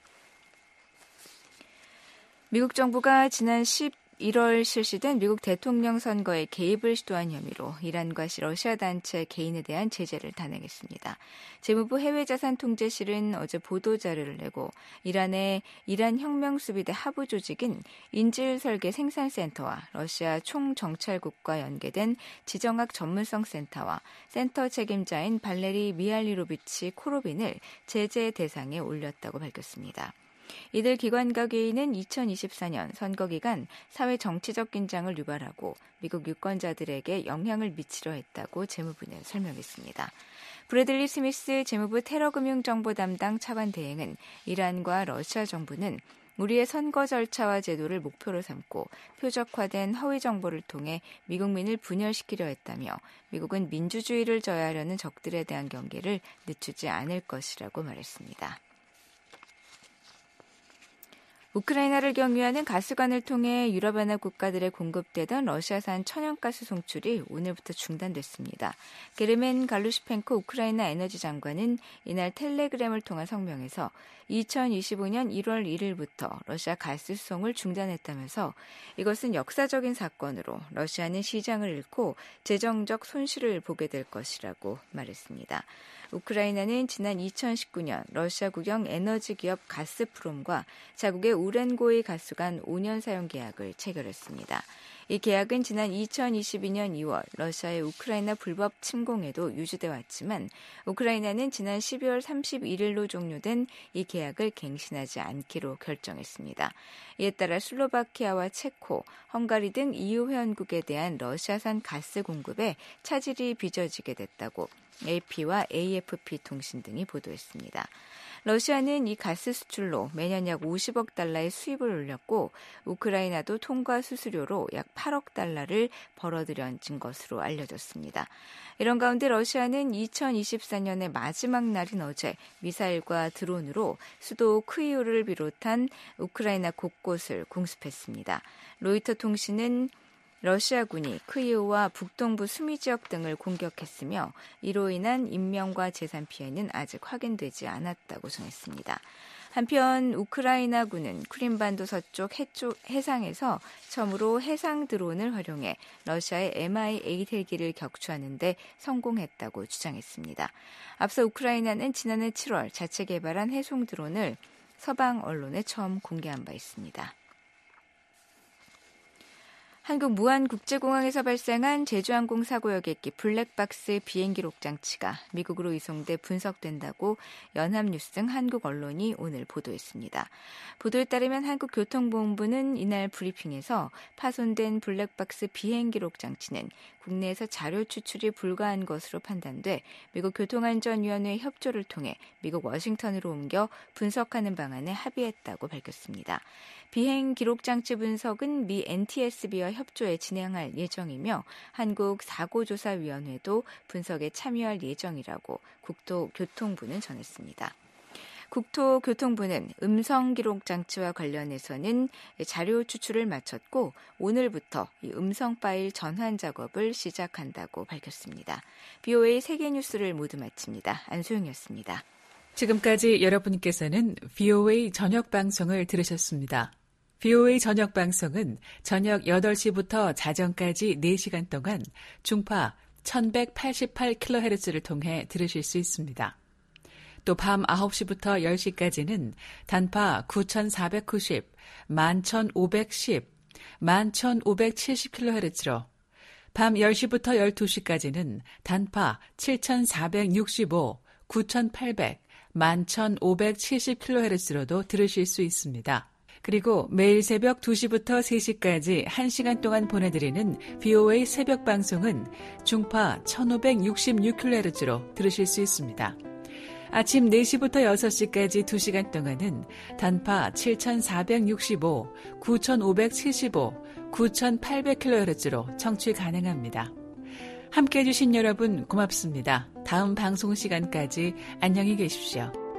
미국 정부가 지난 십일월 실시된 미국 대통령 선거에 개입을 시도한 혐의로 이란과 러시아 단체 개인에 대한 제재를 단행했습니다. 재무부 해외자산통제실은 어제 보도자료를 내고 이란의 이란 혁명수비대 하부 조직인 인질설계 생산센터와 러시아 총정찰국과 연계된 지정학 전문성 센터와 센터 책임자인 발레리 미할리로비치 코로빈을 제재 대상에 올렸다고 밝혔습니다. 이들 기관과 개인은 이천이십사 년 선거 기간 사회 정치적 긴장을 유발하고 미국 유권자들에게 영향을 미치려 했다고 재무부는 설명했습니다. 브래들리 스미스 재무부 테러금융정보 담당 차관 대행은 이란과 러시아 정부는 우리의 선거 절차와 제도를 목표로 삼고 표적화된 허위 정보를 통해 미국민을 분열시키려 했다며 미국은 민주주의를 저해하려는 적들에 대한 경계를 늦추지 않을 것이라고 말했습니다. 우크라이나를 경유하는 가스관을 통해 유럽연합 국가들에 공급되던 러시아산 천연가스 송출이 오늘부터 중단됐습니다. 게르멘 갈루시펜코 우크라이나 에너지 장관은 이날 텔레그램을 통한 성명에서 이천이십오 년 일월 일일부터 러시아 가스 수송을 중단했다면서 이것은 역사적인 사건으로 러시아는 시장을 잃고 재정적 손실을 보게 될 것이라고 말했습니다. 우크라이나는 지난 이천십구 년 러시아 국영 에너지 기업 가스프롬과 자국의 우렌고이 가스 간 오 년 사용 계약을 체결했습니다. 이 계약은 지난 이천이십이 년 이월 러시아의 우크라이나 불법 침공에도 유지돼 왔지만 우크라이나는 지난 십이월 삼십일일로 종료된 이 계약을 갱신하지 않기로 결정했습니다. 이에 따라 슬로바키아와 체코, 헝가리 등 이유 회원국에 대한 러시아산 가스 공급에 차질이 빚어지게 됐다고 에이피와 에이에프피 통신 등이 보도했습니다. 러시아는 이 가스 수출로 매년 약 오십억 달러의 수입을 올렸고 우크라이나도 통과 수수료로 약 팔억 달러를 벌어들여진 것으로 알려졌습니다. 이런 가운데 러시아는 이천이십사 년의 마지막 날인 어제 미사일과 드론으로 수도 크이우를 비롯한 우크라이나 곳곳을 공습했습니다. 로이터 통신은 러시아군이 크이우와 북동부 수미 지역 등을 공격했으며 이로 인한 인명과 재산 피해는 아직 확인되지 않았다고 전했습니다. 한편 우크라이나군은 크림반도 서쪽 해쪽, 해상에서 처음으로 해상 드론을 활용해 러시아의 엠아이 에잇 헬기를 격추하는 데 성공했다고 주장했습니다. 앞서 우크라이나는 지난해 칠월 자체 개발한 해송 드론을 서방 언론에 처음 공개한 바 있습니다. 한국 무안국제공항에서 발생한 제주항공 사고 여객기 블랙박스 비행기록 장치가 미국으로 이송돼 분석된다고 연합뉴스 등 한국 언론이 오늘 보도했습니다. 보도에 따르면 한국교통보훈부는 이날 브리핑에서 파손된 블랙박스 비행기록 장치는 국내에서 자료 추출이 불가한 것으로 판단돼 미국 교통안전위원회 협조를 통해 미국 워싱턴으로 옮겨 분석하는 방안에 합의했다고 밝혔습니다. 비행 기록 장치 분석은 미 엔티에스비와 협조해 진행할 예정이며 한국사고조사위원회도 분석에 참여할 예정이라고 국토교통부는 전했습니다. 국토교통부는 음성 기록 장치와 관련해서는 자료 추출을 마쳤고 오늘부터 이 음성 파일 전환 작업을 시작한다고 밝혔습니다. 비오에이 세계뉴스를 모두 마칩니다. 안소영이었습니다. 지금까지 여러분께서는 비오에이 저녁 방송을 들으셨습니다. 비오에이 저녁 방송은 저녁 여덟 시부터 자정까지 네 시간 동안 중파 천백팔십팔 킬로헤르츠를 통해 들으실 수 있습니다. 또 밤 아홉 시부터 열 시까지는 단파 구천사백구십, 만 천오백십, 만 천오백칠십 킬로헤르츠로 밤 열 시부터 열두 시까지는 단파 칠천사백육십오, 구천팔백, 만 천오백칠십 킬로헤르츠로도 들으실 수 있습니다. 그리고 매일 새벽 두 시부터 세 시까지 한 시간 동안 보내드리는 비오에이 새벽 방송은 중파 천오백육십육 킬로헤르츠로 들으실 수 있습니다. 아침 네 시부터 여섯 시까지 두 시간 동안은 단파 칠천사백육십오, 구천오백칠십오, 구천팔백 킬로헤르츠로 청취 가능합니다. 함께해 주신 여러분 고맙습니다. 다음 방송 시간까지 안녕히 계십시오.